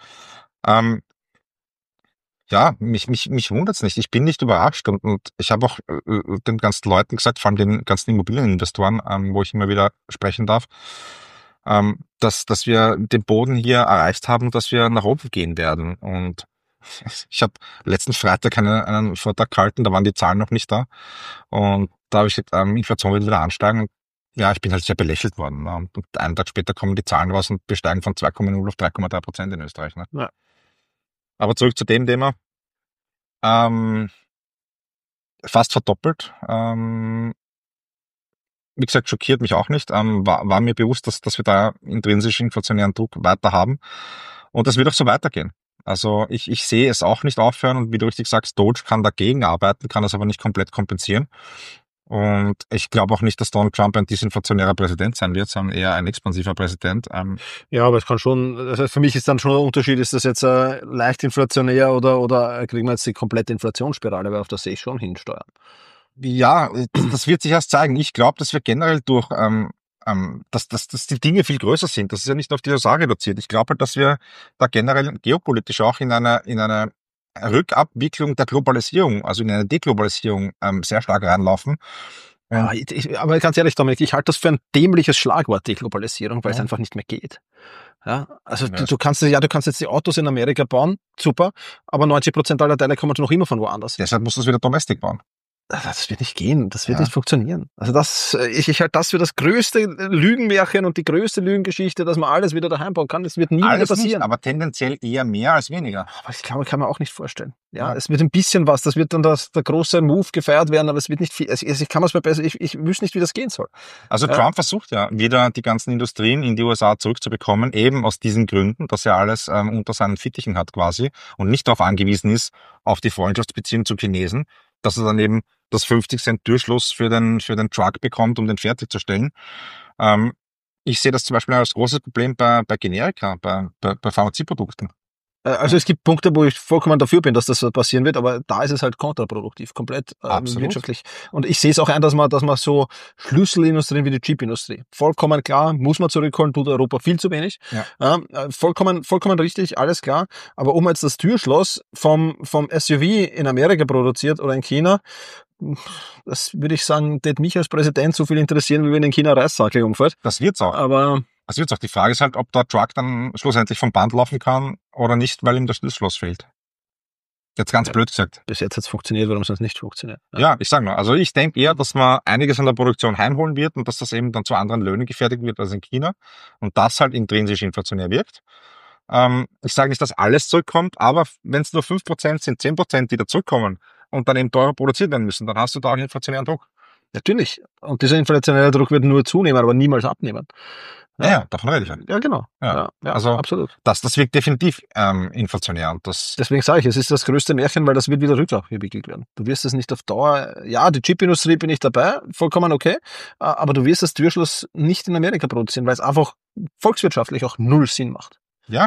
Ja, mich wundert's nicht. Ich bin nicht überrascht und ich habe auch den ganzen Leuten gesagt, vor allem den ganzen Immobilieninvestoren, wo ich immer wieder sprechen darf, dass wir den Boden hier erreicht haben, dass wir nach oben gehen werden. Und ich habe letzten Freitag einen Vortrag gehalten, da waren die Zahlen noch nicht da. Und da habe ich gesagt, Inflation wird wieder ansteigen. Und ja, ich bin halt sehr belächelt worden. Ne? Und einen Tag später kommen die Zahlen raus und wir steigen von 2,0 auf 3,3% in Österreich. Ne? Ja. Aber zurück zu dem Thema. Fast verdoppelt. Wie gesagt, schockiert mich auch nicht. War mir bewusst, dass wir da intrinsisch inflationären Druck weiter haben. Und das wird auch so weitergehen. Also ich sehe es auch nicht aufhören und wie du richtig sagst, Doge kann dagegen arbeiten, kann das aber nicht komplett kompensieren. Und ich glaube auch nicht, dass Donald Trump ein disinflationärer Präsident sein wird, sondern eher ein expansiver Präsident. Ja, aber es kann schon, also für mich ist dann schon ein Unterschied, ist das jetzt leicht inflationär oder kriegen wir jetzt die komplette Inflationsspirale, weil auf das sehe ich schon hinsteuern. Ja, das wird sich erst zeigen. Ich glaube, dass wir generell durch, dass die Dinge viel größer sind. Das ist ja nicht auf die USA reduziert. Ich glaube halt, dass wir da generell geopolitisch auch in eine Rückabwicklung der Globalisierung, also in eine Deglobalisierung sehr stark reinlaufen. Aber ganz ehrlich, Dominik, ich halte das für ein dämliches Schlagwort, Deglobalisierung, weil es einfach nicht mehr geht. Ja, also du kannst jetzt die Autos in Amerika bauen, super, aber 90% aller Teile kommen noch immer von woanders. Deshalb musst du es wieder domestic bauen. Das wird nicht gehen, das wird nicht funktionieren. Also ich halte das für das größte Lügenmärchen und die größte Lügengeschichte, dass man alles wieder daheim bauen kann. Das wird nie wieder passieren. Nicht, aber tendenziell eher mehr als weniger. Aber ich glaube, kann man auch nicht vorstellen. Ja, es wird ein bisschen was, das wird dann der große Move gefeiert werden, aber es wird nicht viel. Also ich kann mir es besser, ich wüsste nicht, wie das gehen soll. Also Trump versucht ja wieder die ganzen Industrien in die USA zurückzubekommen, eben aus diesen Gründen, dass er alles unter seinen Fittichen hat quasi und nicht darauf angewiesen ist, auf die Freundschaftsbeziehung zu Chinesen, dass er dann eben das 50 Cent Türschloss für den Truck bekommt, um den fertigzustellen. Ich sehe das zum Beispiel als großes Problem bei Generika, bei Pharmazieprodukten. Also es gibt Punkte, wo ich vollkommen dafür bin, dass das passieren wird, aber da ist es halt kontraproduktiv, komplett wirtschaftlich. Und ich sehe es auch ein, dass man so Schlüsselindustrien wie die Chipindustrie, vollkommen klar, muss man zurückholen, tut Europa viel zu wenig. Ja. Vollkommen richtig, alles klar. Aber ob man jetzt das Türschloss vom SUV in Amerika produziert oder in China, das würde ich sagen, wird mich als Präsident so viel interessieren, wie wenn in China Reissackel umfällt. Das wird's auch. Aber das wird's auch. Die Frage ist halt, ob der Truck dann schlussendlich vom Band laufen kann oder nicht, weil ihm das Schlüsselschloss fehlt. Jetzt ganz blöd gesagt. Bis jetzt hat's funktioniert, warum soll es nicht funktionieren? Ja, ich sage nur. Also ich denke eher, dass man einiges an der Produktion heimholen wird und dass das eben dann zu anderen Löhnen gefertigt wird als in China und das halt intrinsisch inflationär wirkt. Ich sage nicht, dass alles zurückkommt, aber wenn es nur 5% sind, 10%, die da zurückkommen und dann eben teurer produziert werden müssen, dann hast du da auch einen inflationären Druck. Natürlich. Und dieser inflationäre Druck wird nur zunehmen, aber niemals abnehmen. Ja, davon rede ich halt. Ja, genau. Ja, also absolut. Das wirkt definitiv inflationär. Und deswegen sage ich, es ist das größte Märchen, weil das wird wieder rückwärts gewickelt werden. Du wirst es nicht auf Dauer, ja, die Chipindustrie bin ich dabei, vollkommen okay, aber du wirst das Türschloss nicht in Amerika produzieren, weil es einfach volkswirtschaftlich auch null Sinn macht. Ja.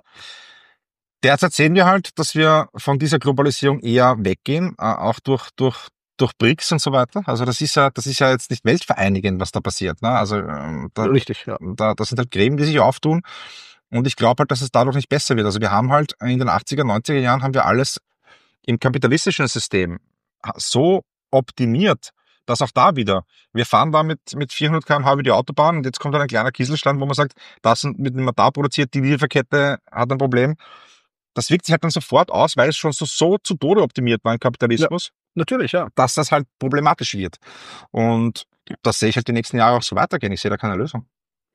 Derzeit sehen wir halt, dass wir von dieser Globalisierung eher weggehen, auch durch BRICS und so weiter. Also das ist ja jetzt nicht weltvereinigend, was da passiert. Ne? Also richtig, ja. Das sind halt Gräben, die sich auftun. Und ich glaube halt, dass es dadurch nicht besser wird. Also wir haben halt in den 80er, 90er Jahren haben wir alles im kapitalistischen System so optimiert, dass auch da wieder, wir fahren da mit 400 km/h über die Autobahn und jetzt kommt dann ein kleiner Kieselstand, wo man sagt, das wird nicht mehr da produziert, die Lieferkette hat ein Problem. Das wirkt sich halt dann sofort aus, weil es schon so zu Tode optimiert war im Kapitalismus. Ja, natürlich, ja. Dass das halt problematisch wird. Und das sehe ich halt die nächsten Jahre auch so weitergehen. Ich sehe da keine Lösung.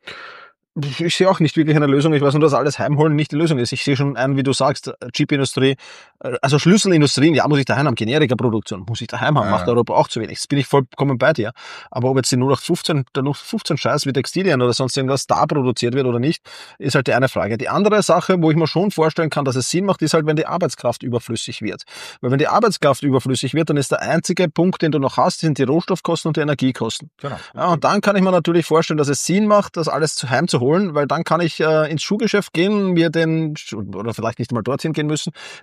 Ich sehe auch nicht wirklich eine Lösung. Ich weiß nur, dass alles heimholen nicht die Lösung ist. Ich sehe schon ein, wie du sagst, Chipindustrie, also Schlüsselindustrien, ja, muss ich daheim haben, Generika-Produktion, muss ich daheim haben, macht Europa auch zu wenig. Das bin ich vollkommen bei dir. Aber ob jetzt die 0815 Scheiß wie Textilien oder sonst irgendwas da produziert wird oder nicht, ist halt die eine Frage. Die andere Sache, wo ich mir schon vorstellen kann, dass es Sinn macht, ist halt, wenn die Arbeitskraft überflüssig wird. Weil wenn die Arbeitskraft überflüssig wird, dann ist der einzige Punkt, den du noch hast, sind die Rohstoffkosten und die Energiekosten. Genau. Ja, und dann kann ich mir natürlich vorstellen, dass es Sinn macht, das alles heimzuholen, weil dann kann ich ins Schuhgeschäft gehen, oder vielleicht nicht einmal dorthin gehen müssen, mir meinen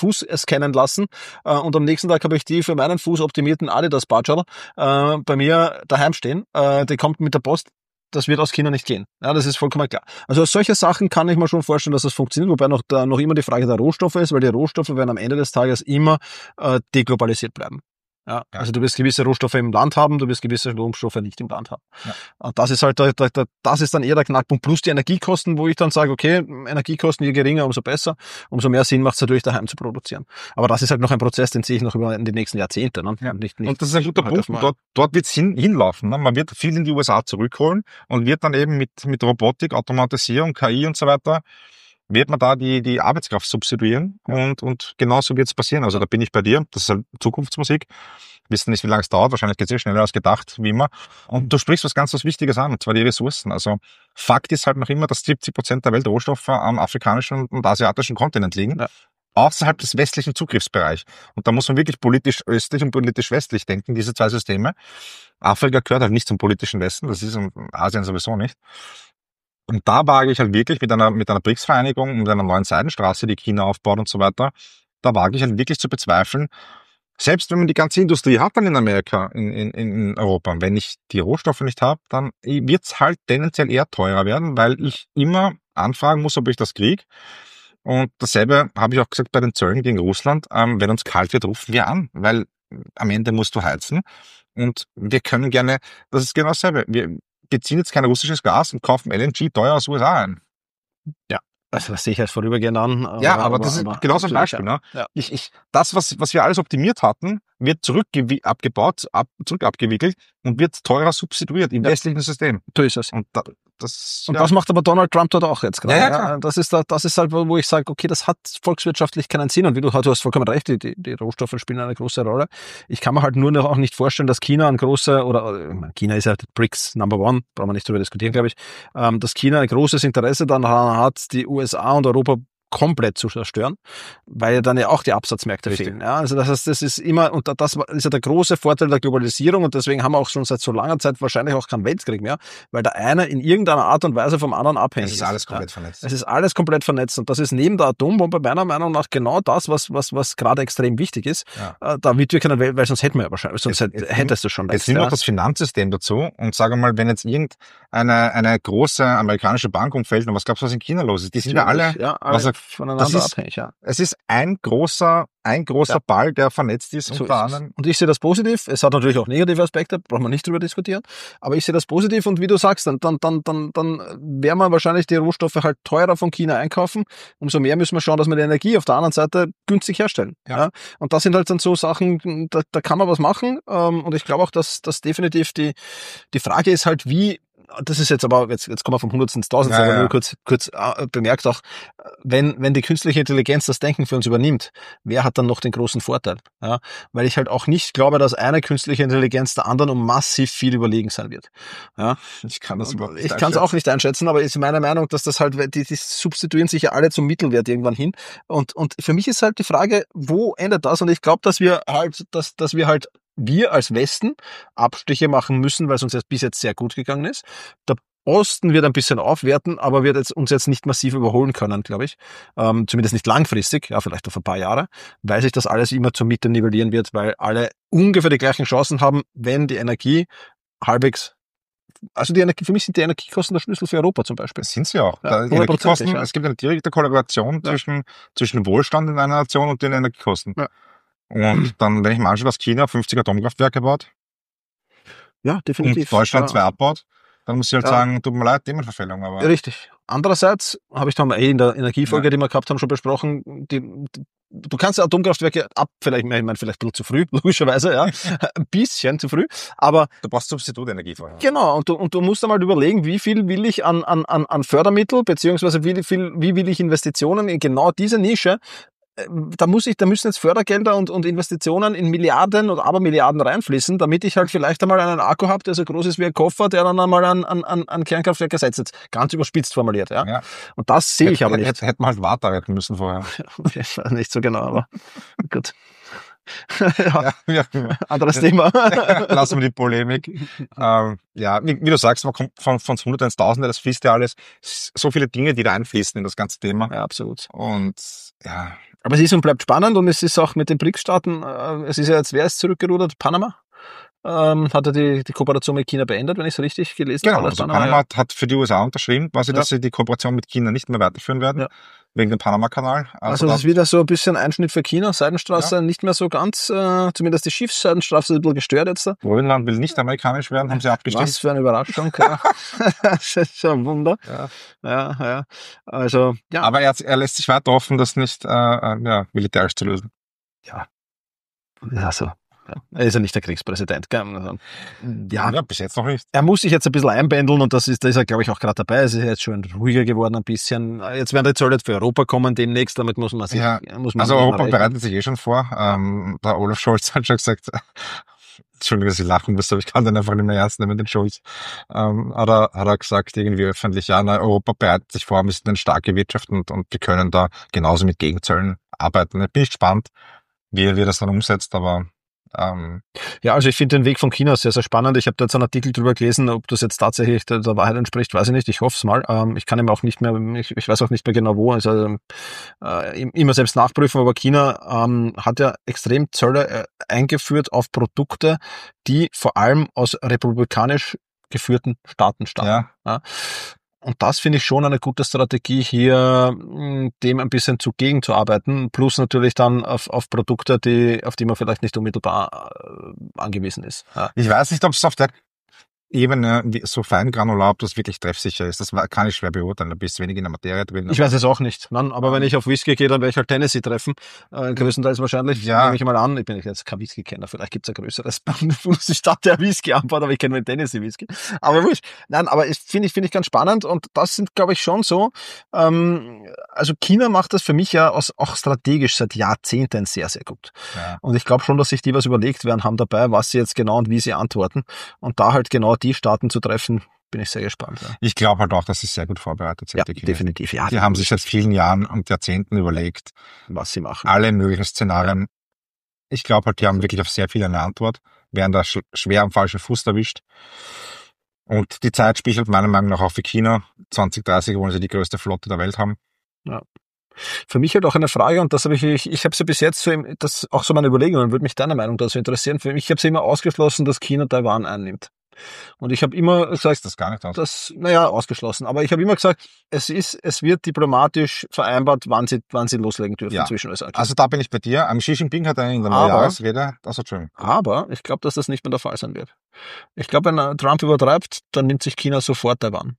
Fuß scannen lassen und am nächsten Tag habe ich die für meinen Fuß optimierten Adidas Badgerl bei mir daheim stehen. Die kommt mit der Post. Das wird aus China nicht gehen. Ja, das ist vollkommen klar. Also solche Sachen kann ich mir schon vorstellen, dass das funktioniert, wobei noch immer die Frage der Rohstoffe ist, weil die Rohstoffe werden am Ende des Tages immer deglobalisiert bleiben. Ja, also du wirst gewisse Rohstoffe im Land haben, du wirst gewisse Rohstoffe nicht im Land haben. Ja. Und das ist halt, das ist dann eher der Knackpunkt, plus die Energiekosten, wo ich dann sage, okay, Energiekosten je geringer, umso besser, umso mehr Sinn macht es natürlich daheim zu produzieren. Aber das ist halt noch ein Prozess, den sehe ich noch über in die nächsten Jahrzehnte. Ne? Ja. Nicht und das ist ein guter Punkt. Dort wird es hinlaufen. Ne? Man wird viel in die USA zurückholen und wird dann eben mit Robotik, Automatisierung, KI und so weiter, wird man da die Arbeitskraft substituieren und genau so wird es passieren. Also da bin ich bei dir, das ist halt Zukunftsmusik. Wissen nicht, wie lange es dauert, wahrscheinlich geht es schneller als gedacht, wie immer. Und du sprichst was ganz was Wichtiges an, und zwar die Ressourcen. Also Fakt ist halt noch immer, dass 70% der Weltrohstoffe am afrikanischen und asiatischen Kontinent liegen. Außerhalb des westlichen Zugriffsbereichs. Und da muss man wirklich politisch östlich und politisch westlich denken, diese zwei Systeme. Afrika gehört halt nicht zum politischen Westen, das ist in Asien sowieso nicht. Und da wage ich halt wirklich mit einer BRICS-Vereinigung, mit einer neuen Seidenstraße, die China aufbaut und so weiter, da wage ich halt wirklich zu bezweifeln, selbst wenn man die ganze Industrie hat dann in Amerika, in Europa, wenn ich die Rohstoffe nicht habe, dann wird's halt tendenziell eher teurer werden, weil ich immer anfragen muss, ob ich das kriege. Und dasselbe habe ich auch gesagt bei den Zöllen gegen Russland. Wenn uns kalt wird, rufen wir an, weil am Ende musst du heizen. Und wir können gerne, das ist genau dasselbe. Wir beziehen jetzt kein russisches Gas und kaufen LNG teuer aus USA ein. Ja, also das sehe ich als vorübergehend an. Aber das ist genau so ein Beispiel. Ne? Ja. Das, was wir alles optimiert hatten, wird zurückabgewickelt und wird teurer substituiert im westlichen System. So ist es. Und das macht aber Donald Trump dort auch jetzt gerade. Ja. Das ist halt, wo ich sage, okay, das hat volkswirtschaftlich keinen Sinn. Und du hast vollkommen recht, die Rohstoffe spielen eine große Rolle. Ich kann mir halt nur noch auch nicht vorstellen, dass China China ist ja BRICS Number One, brauchen wir nicht drüber diskutieren, glaube ich, dass China ein großes Interesse daran hat, die USA und Europa komplett zu zerstören, weil dann ja auch die Absatzmärkte fehlen. Ja, also das heißt, das ist immer, und das ist ja der große Vorteil der Globalisierung, und deswegen haben wir auch schon seit so langer Zeit wahrscheinlich auch keinen Weltkrieg mehr, weil der eine in irgendeiner Art und Weise vom anderen abhängig ist. Es ist alles komplett vernetzt. Es ist alles komplett vernetzt, und das ist neben der Atombombe meiner Meinung nach genau das, was gerade extrem wichtig ist, damit wir keine Welt, weil sonst hätten wir ja wahrscheinlich, sonst hättest du schon längst. Jetzt nehmen wir auch das Finanzsystem dazu und sagen mal, wenn jetzt irgendeine große amerikanische Bank umfällt, und was glaubst du, was in China los ist? Die sind ja alle voneinander abhängig, ja. Es ist ein großer Ball, der vernetzt ist. So und ich sehe das positiv. Es hat natürlich auch negative Aspekte, brauchen wir nicht drüber diskutieren. Aber ich sehe das positiv, und wie du sagst, dann werden wir wahrscheinlich die Rohstoffe halt teurer von China einkaufen. Umso mehr müssen wir schauen, dass wir die Energie auf der anderen Seite günstig herstellen. Ja. Und das sind halt dann so Sachen, da kann man was machen. Und ich glaube auch, dass definitiv die Frage ist halt, wie. Das ist jetzt aber, jetzt kommen wir vom Hundertsten ins Tausendste, aber nur kurz bemerkt auch, wenn die künstliche Intelligenz das Denken für uns übernimmt, wer hat dann noch den großen Vorteil? Ja, weil ich halt auch nicht glaube, dass eine künstliche Intelligenz der anderen um massiv viel überlegen sein wird. Ja, ich kann das überhaupt nicht einschätzen. Ich kann es auch nicht einschätzen, aber ist meine Meinung, dass das halt, die substituieren sich ja alle zum Mittelwert irgendwann hin. Und für mich ist halt die Frage, wo endet das? Und ich glaube, dass wir als Westen Abstriche machen müssen, weil es uns bis jetzt sehr gut gegangen ist. Der Osten wird ein bisschen aufwerten, aber wird uns jetzt nicht massiv überholen können, glaube ich. Zumindest nicht langfristig, ja, vielleicht auf ein paar Jahre, weil sich das alles immer zur Mitte nivellieren wird, weil alle ungefähr die gleichen Chancen haben, wenn die Energie halbwegs. Also für mich sind die Energiekosten der Schlüssel für Europa zum Beispiel. Das sind sie auch. Ja, Energiekosten, es gibt eine direkte Korrelation zwischen Wohlstand in einer Nation und den Energiekosten. Ja. Und dann, wenn ich mal anschaue, dass China 50 Atomkraftwerke baut. Ja, definitiv. Und Deutschland 2 abbaut, dann muss ich halt sagen, tut mir leid, Themenverfehlung. Aber richtig. Andererseits habe ich dann in der Energiefolge, die wir gehabt haben, schon besprochen, du kannst Atomkraftwerke vielleicht ein bisschen zu früh, logischerweise, ja, ein bisschen zu früh, aber du brauchst Substitutenergie vorher. Genau, und du musst einmal überlegen, wie viel will ich an Fördermittel, beziehungsweise wie will ich Investitionen in genau diese Nische. Da müssen jetzt Fördergelder und Investitionen in Milliarden oder Abermilliarden reinfließen, damit ich halt vielleicht einmal einen Akku habe, der so groß ist wie ein Koffer, der dann einmal an Kernkraftwerke setzt. Jetzt ganz überspitzt formuliert, ja. Und das sehe ich aber nicht. Hätten wir halt Water retten müssen vorher. Nicht so genau, aber gut. Anderes Thema. Lassen wir die Polemik. Wie du sagst, man kommt von 100 ins Tausende, das fließt ja alles. So viele Dinge, die da einfließen in das ganze Thema. Ja, absolut. Und Aber es ist und bleibt spannend und es ist auch mit den BRICS-Staaten, es ist ja jetzt, wer ist zurückgerudert? Panama? Hat er die Kooperation mit China beendet, wenn ich es richtig gelesen habe? Genau, also Panama hat für die USA unterschrieben, quasi, dass sie die Kooperation mit China nicht mehr weiterführen werden, wegen dem Panama-Kanal. Also das ist wieder so ein bisschen Einschnitt für China, Seidenstraße nicht mehr so ganz, zumindest die Schiffsseidenstraße ist ein bisschen gestört jetzt da. Grönland will nicht amerikanisch werden, haben sie abgestimmt. Was für eine Überraschung, ja. Das ist schon ein Wunder. Ja. Also, ja. Aber er lässt sich weiter offen, das nicht militärisch zu lösen. Ja. Also. Er ist ja nicht der Kriegspräsident, gell? Ja, bis jetzt noch nicht. Er muss sich jetzt ein bisschen einpendeln und da ist er, glaube ich, auch gerade dabei. Es ist jetzt schon ruhiger geworden ein bisschen. Jetzt werden die Zölle für Europa kommen demnächst, damit muss man sich... Also Europa bereitet sich schon vor. Der Olaf Scholz hat schon gesagt, Entschuldigung, dass ich lachen muss, aber ich kann den einfach nicht mehr ernst nehmen, den Scholz. Hat er gesagt, irgendwie öffentlich, Europa bereitet sich vor, wir sind eine starke Wirtschaft und wir können da genauso mit Gegenzöllen arbeiten. Ich bin gespannt, wie er das dann umsetzt, aber ja, also ich finde den Weg von China sehr, sehr spannend. Ich habe da jetzt einen Artikel drüber gelesen, ob das jetzt tatsächlich der Wahrheit entspricht, weiß ich nicht. Ich hoffe es mal. Ich kann ihm auch nicht mehr, ich weiß auch nicht mehr genau wo, also immer selbst nachprüfen, aber China hat ja extrem Zölle eingeführt auf Produkte, die vor allem aus republikanisch geführten Staaten stammen. Ja. Und das finde ich schon eine gute Strategie, hier dem ein bisschen gegenzuarbeiten. Plus natürlich dann auf Produkte, auf die man vielleicht nicht unmittelbar angewiesen ist. Ja. Ich weiß nicht, ob es auf der Ebene so fein granular, ob das wirklich treffsicher ist. Das kann ich schwer beurteilen. Da bist du wenig in der Materie drin. Ich weiß es auch nicht. Aber wenn ich auf Whisky gehe, dann werde ich halt Tennessee treffen. Größtenteils wahrscheinlich. Nehme ich mal an. Ich bin jetzt kein Whisky-Kenner. Vielleicht gibt es ein größeres Bundesstaat, der Whisky anbaut, aber ich kenne nur den Tennessee-Whisky. Aber wurscht. Nein, aber finde ich ganz spannend und das sind, glaube ich, schon so. Also China macht das für mich ja auch strategisch seit Jahrzehnten sehr, sehr gut. Ja. Und ich glaube schon, dass sich die was überlegt werden haben dabei, was sie jetzt genau und wie sie antworten. Und da halt genau die Staaten zu treffen, bin ich sehr gespannt. Ja. Ich glaube halt auch, dass sie sehr gut vorbereitet sind. Ja, definitiv. Ja, die haben sich seit vielen Jahren und Jahrzehnten überlegt, was sie machen. Alle möglichen Szenarien. Ich glaube halt, die haben wirklich auf sehr viel eine Antwort, werden da schwer am falschen Fuß erwischt. Und die Zeit spielt meiner Meinung nach auch für China. 2030 wollen sie die größte Flotte der Welt haben. Ja. Für mich halt auch eine Frage, und das habe ich habe sie bis jetzt das auch so meine Überlegung, und würde mich deine Meinung dazu interessieren. Für mich habe sie immer ausgeschlossen, dass China Taiwan einnimmt. Und ich habe immer gesagt, das gar nicht ausgeschlossen. Aber ich habe immer gesagt, es wird diplomatisch vereinbart, wann sie loslegen dürfen zwischen USA. Also da bin ich bei dir. Xi Jinping hat in der Neujahrsrede, aber ich glaube, dass das nicht mehr der Fall sein wird. Ich glaube, wenn Trump übertreibt, dann nimmt sich China sofort Taiwan.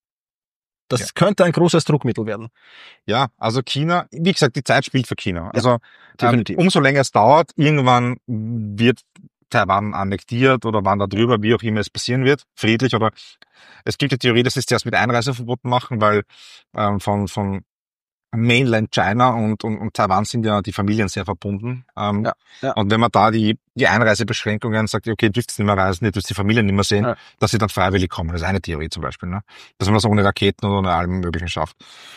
Das könnte ein großes Druckmittel werden. Ja, also China, wie gesagt, die Zeit spielt für China. Also definitiv. Umso länger es dauert, irgendwann wird Taiwan annektiert oder wann da drüber, wie auch immer es passieren wird, friedlich oder es gibt die Theorie, dass sie es zuerst mit Einreiseverboten machen, weil von Mainland China und Taiwan sind ja die Familien sehr verbunden. Und wenn man da die Einreisebeschränkungen sagt, okay, dürft ihr nicht mehr reisen, ihr dürft die Familien nicht mehr sehen, dass sie dann freiwillig kommen. Das ist eine Theorie zum Beispiel, ne? Dass man das ohne Raketen oder ohne allem Möglichen schafft.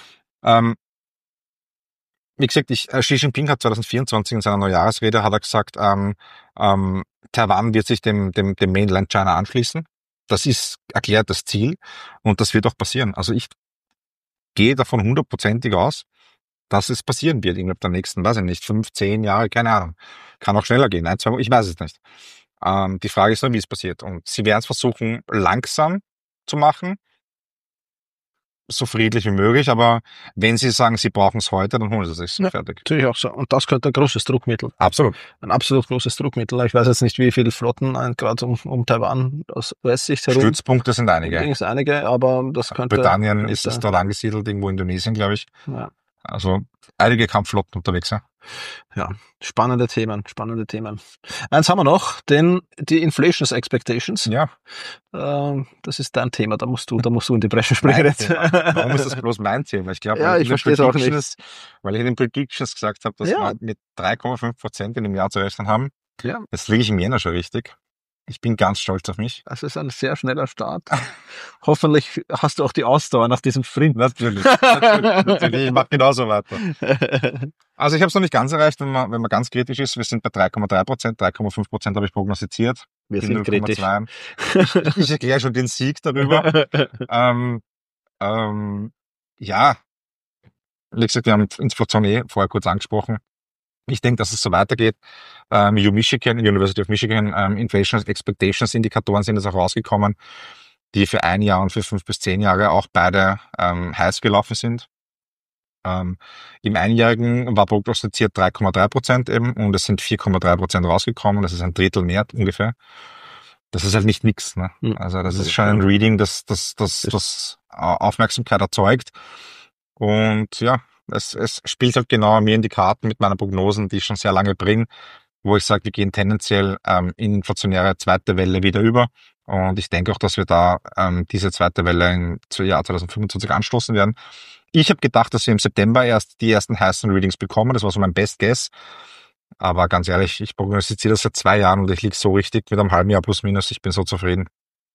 Wie gesagt, Xi Jinping hat 2024 in seiner Neujahrsrede hat er gesagt, Taiwan wird sich dem Mainland China anschließen. Das ist erklärt das Ziel und das wird auch passieren. Also ich gehe davon 100%ig aus, dass es passieren wird innerhalb der nächsten, weiß ich nicht, 5, 10 Jahre, keine Ahnung. Kann auch schneller gehen, 1, 2 Wochen, ich weiß es nicht. Die Frage ist nur, wie es passiert. Und sie werden es versuchen, langsam zu machen, so friedlich wie möglich, aber wenn sie sagen, sie brauchen es heute, dann holen sie es sich fertig. Natürlich auch so. Und das könnte ein großes Druckmittel. Absolut. Ein absolut großes Druckmittel. Ich weiß jetzt nicht, wie viele Flotten gerade um Taiwan aus US-Sicht herum. Stützpunkte sind einige. Einige, aber das könnte... Britannien ist dort angesiedelt, irgendwo Indonesien, glaube ich. Ja. Also einige Kampfflotten unterwegs, ja. Ja, spannende Themen. Eins haben wir noch, die Inflation Expectations. Ja. Das ist dein Thema, da musst du in die Bresche springen. Warum ist das bloß mein Thema? Ich glaube, ich verstehe es auch nicht. Weil ich in den Predictions gesagt habe, dass wir mit 3,5% in dem Jahr zu rechnen haben. Ja. Jetzt liege ich im Jänner schon richtig. Ich bin ganz stolz auf mich. Das ist ein sehr schneller Start. Hoffentlich hast du auch die Ausdauer nach diesem Sprint. Natürlich. Ich mache genauso weiter. Also ich habe es noch nicht ganz erreicht, wenn man ganz kritisch ist. Wir sind bei 3,3%, 3,5% habe ich prognostiziert. Wir sind kritisch. Ich erkläre schon den Sieg darüber. Ja, wie gesagt, wir haben Inflation vorher kurz angesprochen. Ich denke, dass es so weitergeht. University of Michigan, Inflation Expectations Indikatoren sind jetzt auch rausgekommen, die für 1 Jahr und für 5 bis 10 Jahre auch beide heiß gelaufen sind. Im Einjährigen war prognostiziert 3,3% eben und es sind 4,3% rausgekommen. Das ist ein Drittel mehr ungefähr. Das ist halt nicht nix. Ne? Also das ist schon ein Reading, das Aufmerksamkeit erzeugt. Und ja, es spielt halt genau mir in die Karten mit meiner Prognosen, die ich schon sehr lange bringe, wo ich sage, wir gehen tendenziell in inflationäre zweite Welle wieder über. Und ich denke auch, dass wir da diese zweite Welle im Jahr 2025 anstoßen werden. Ich habe gedacht, dass wir im September erst die ersten heißen Readings bekommen. Das war so mein Best Guess. Aber ganz ehrlich, ich prognostiziere das seit 2 Jahren und ich liege so richtig mit einem halben Jahr plus minus. Ich bin so zufrieden.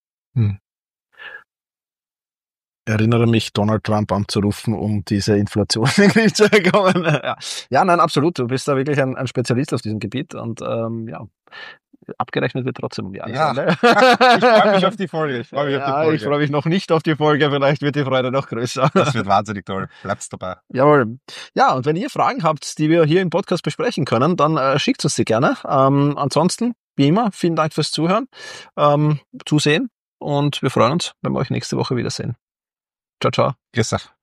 Erinnere mich, Donald Trump anzurufen, um diese Inflation in den Griff zu bekommen. Ja, nein, absolut. Du bist da wirklich ein Spezialist auf diesem Gebiet und abgerechnet wird trotzdem um die Jahresende. Ja, ich freue mich auf die Folge. Ich freue mich noch nicht auf die Folge. Vielleicht wird die Freude noch größer. Das wird wahnsinnig toll. Bleibt's dabei. Jawohl. Ja, und wenn ihr Fragen habt, die wir hier im Podcast besprechen können, dann schickt uns die gerne. Ansonsten, wie immer, vielen Dank fürs Zuhören, Zusehen und wir freuen uns, wenn wir euch nächste Woche wiedersehen. Ciao, ciao. Grüß euch.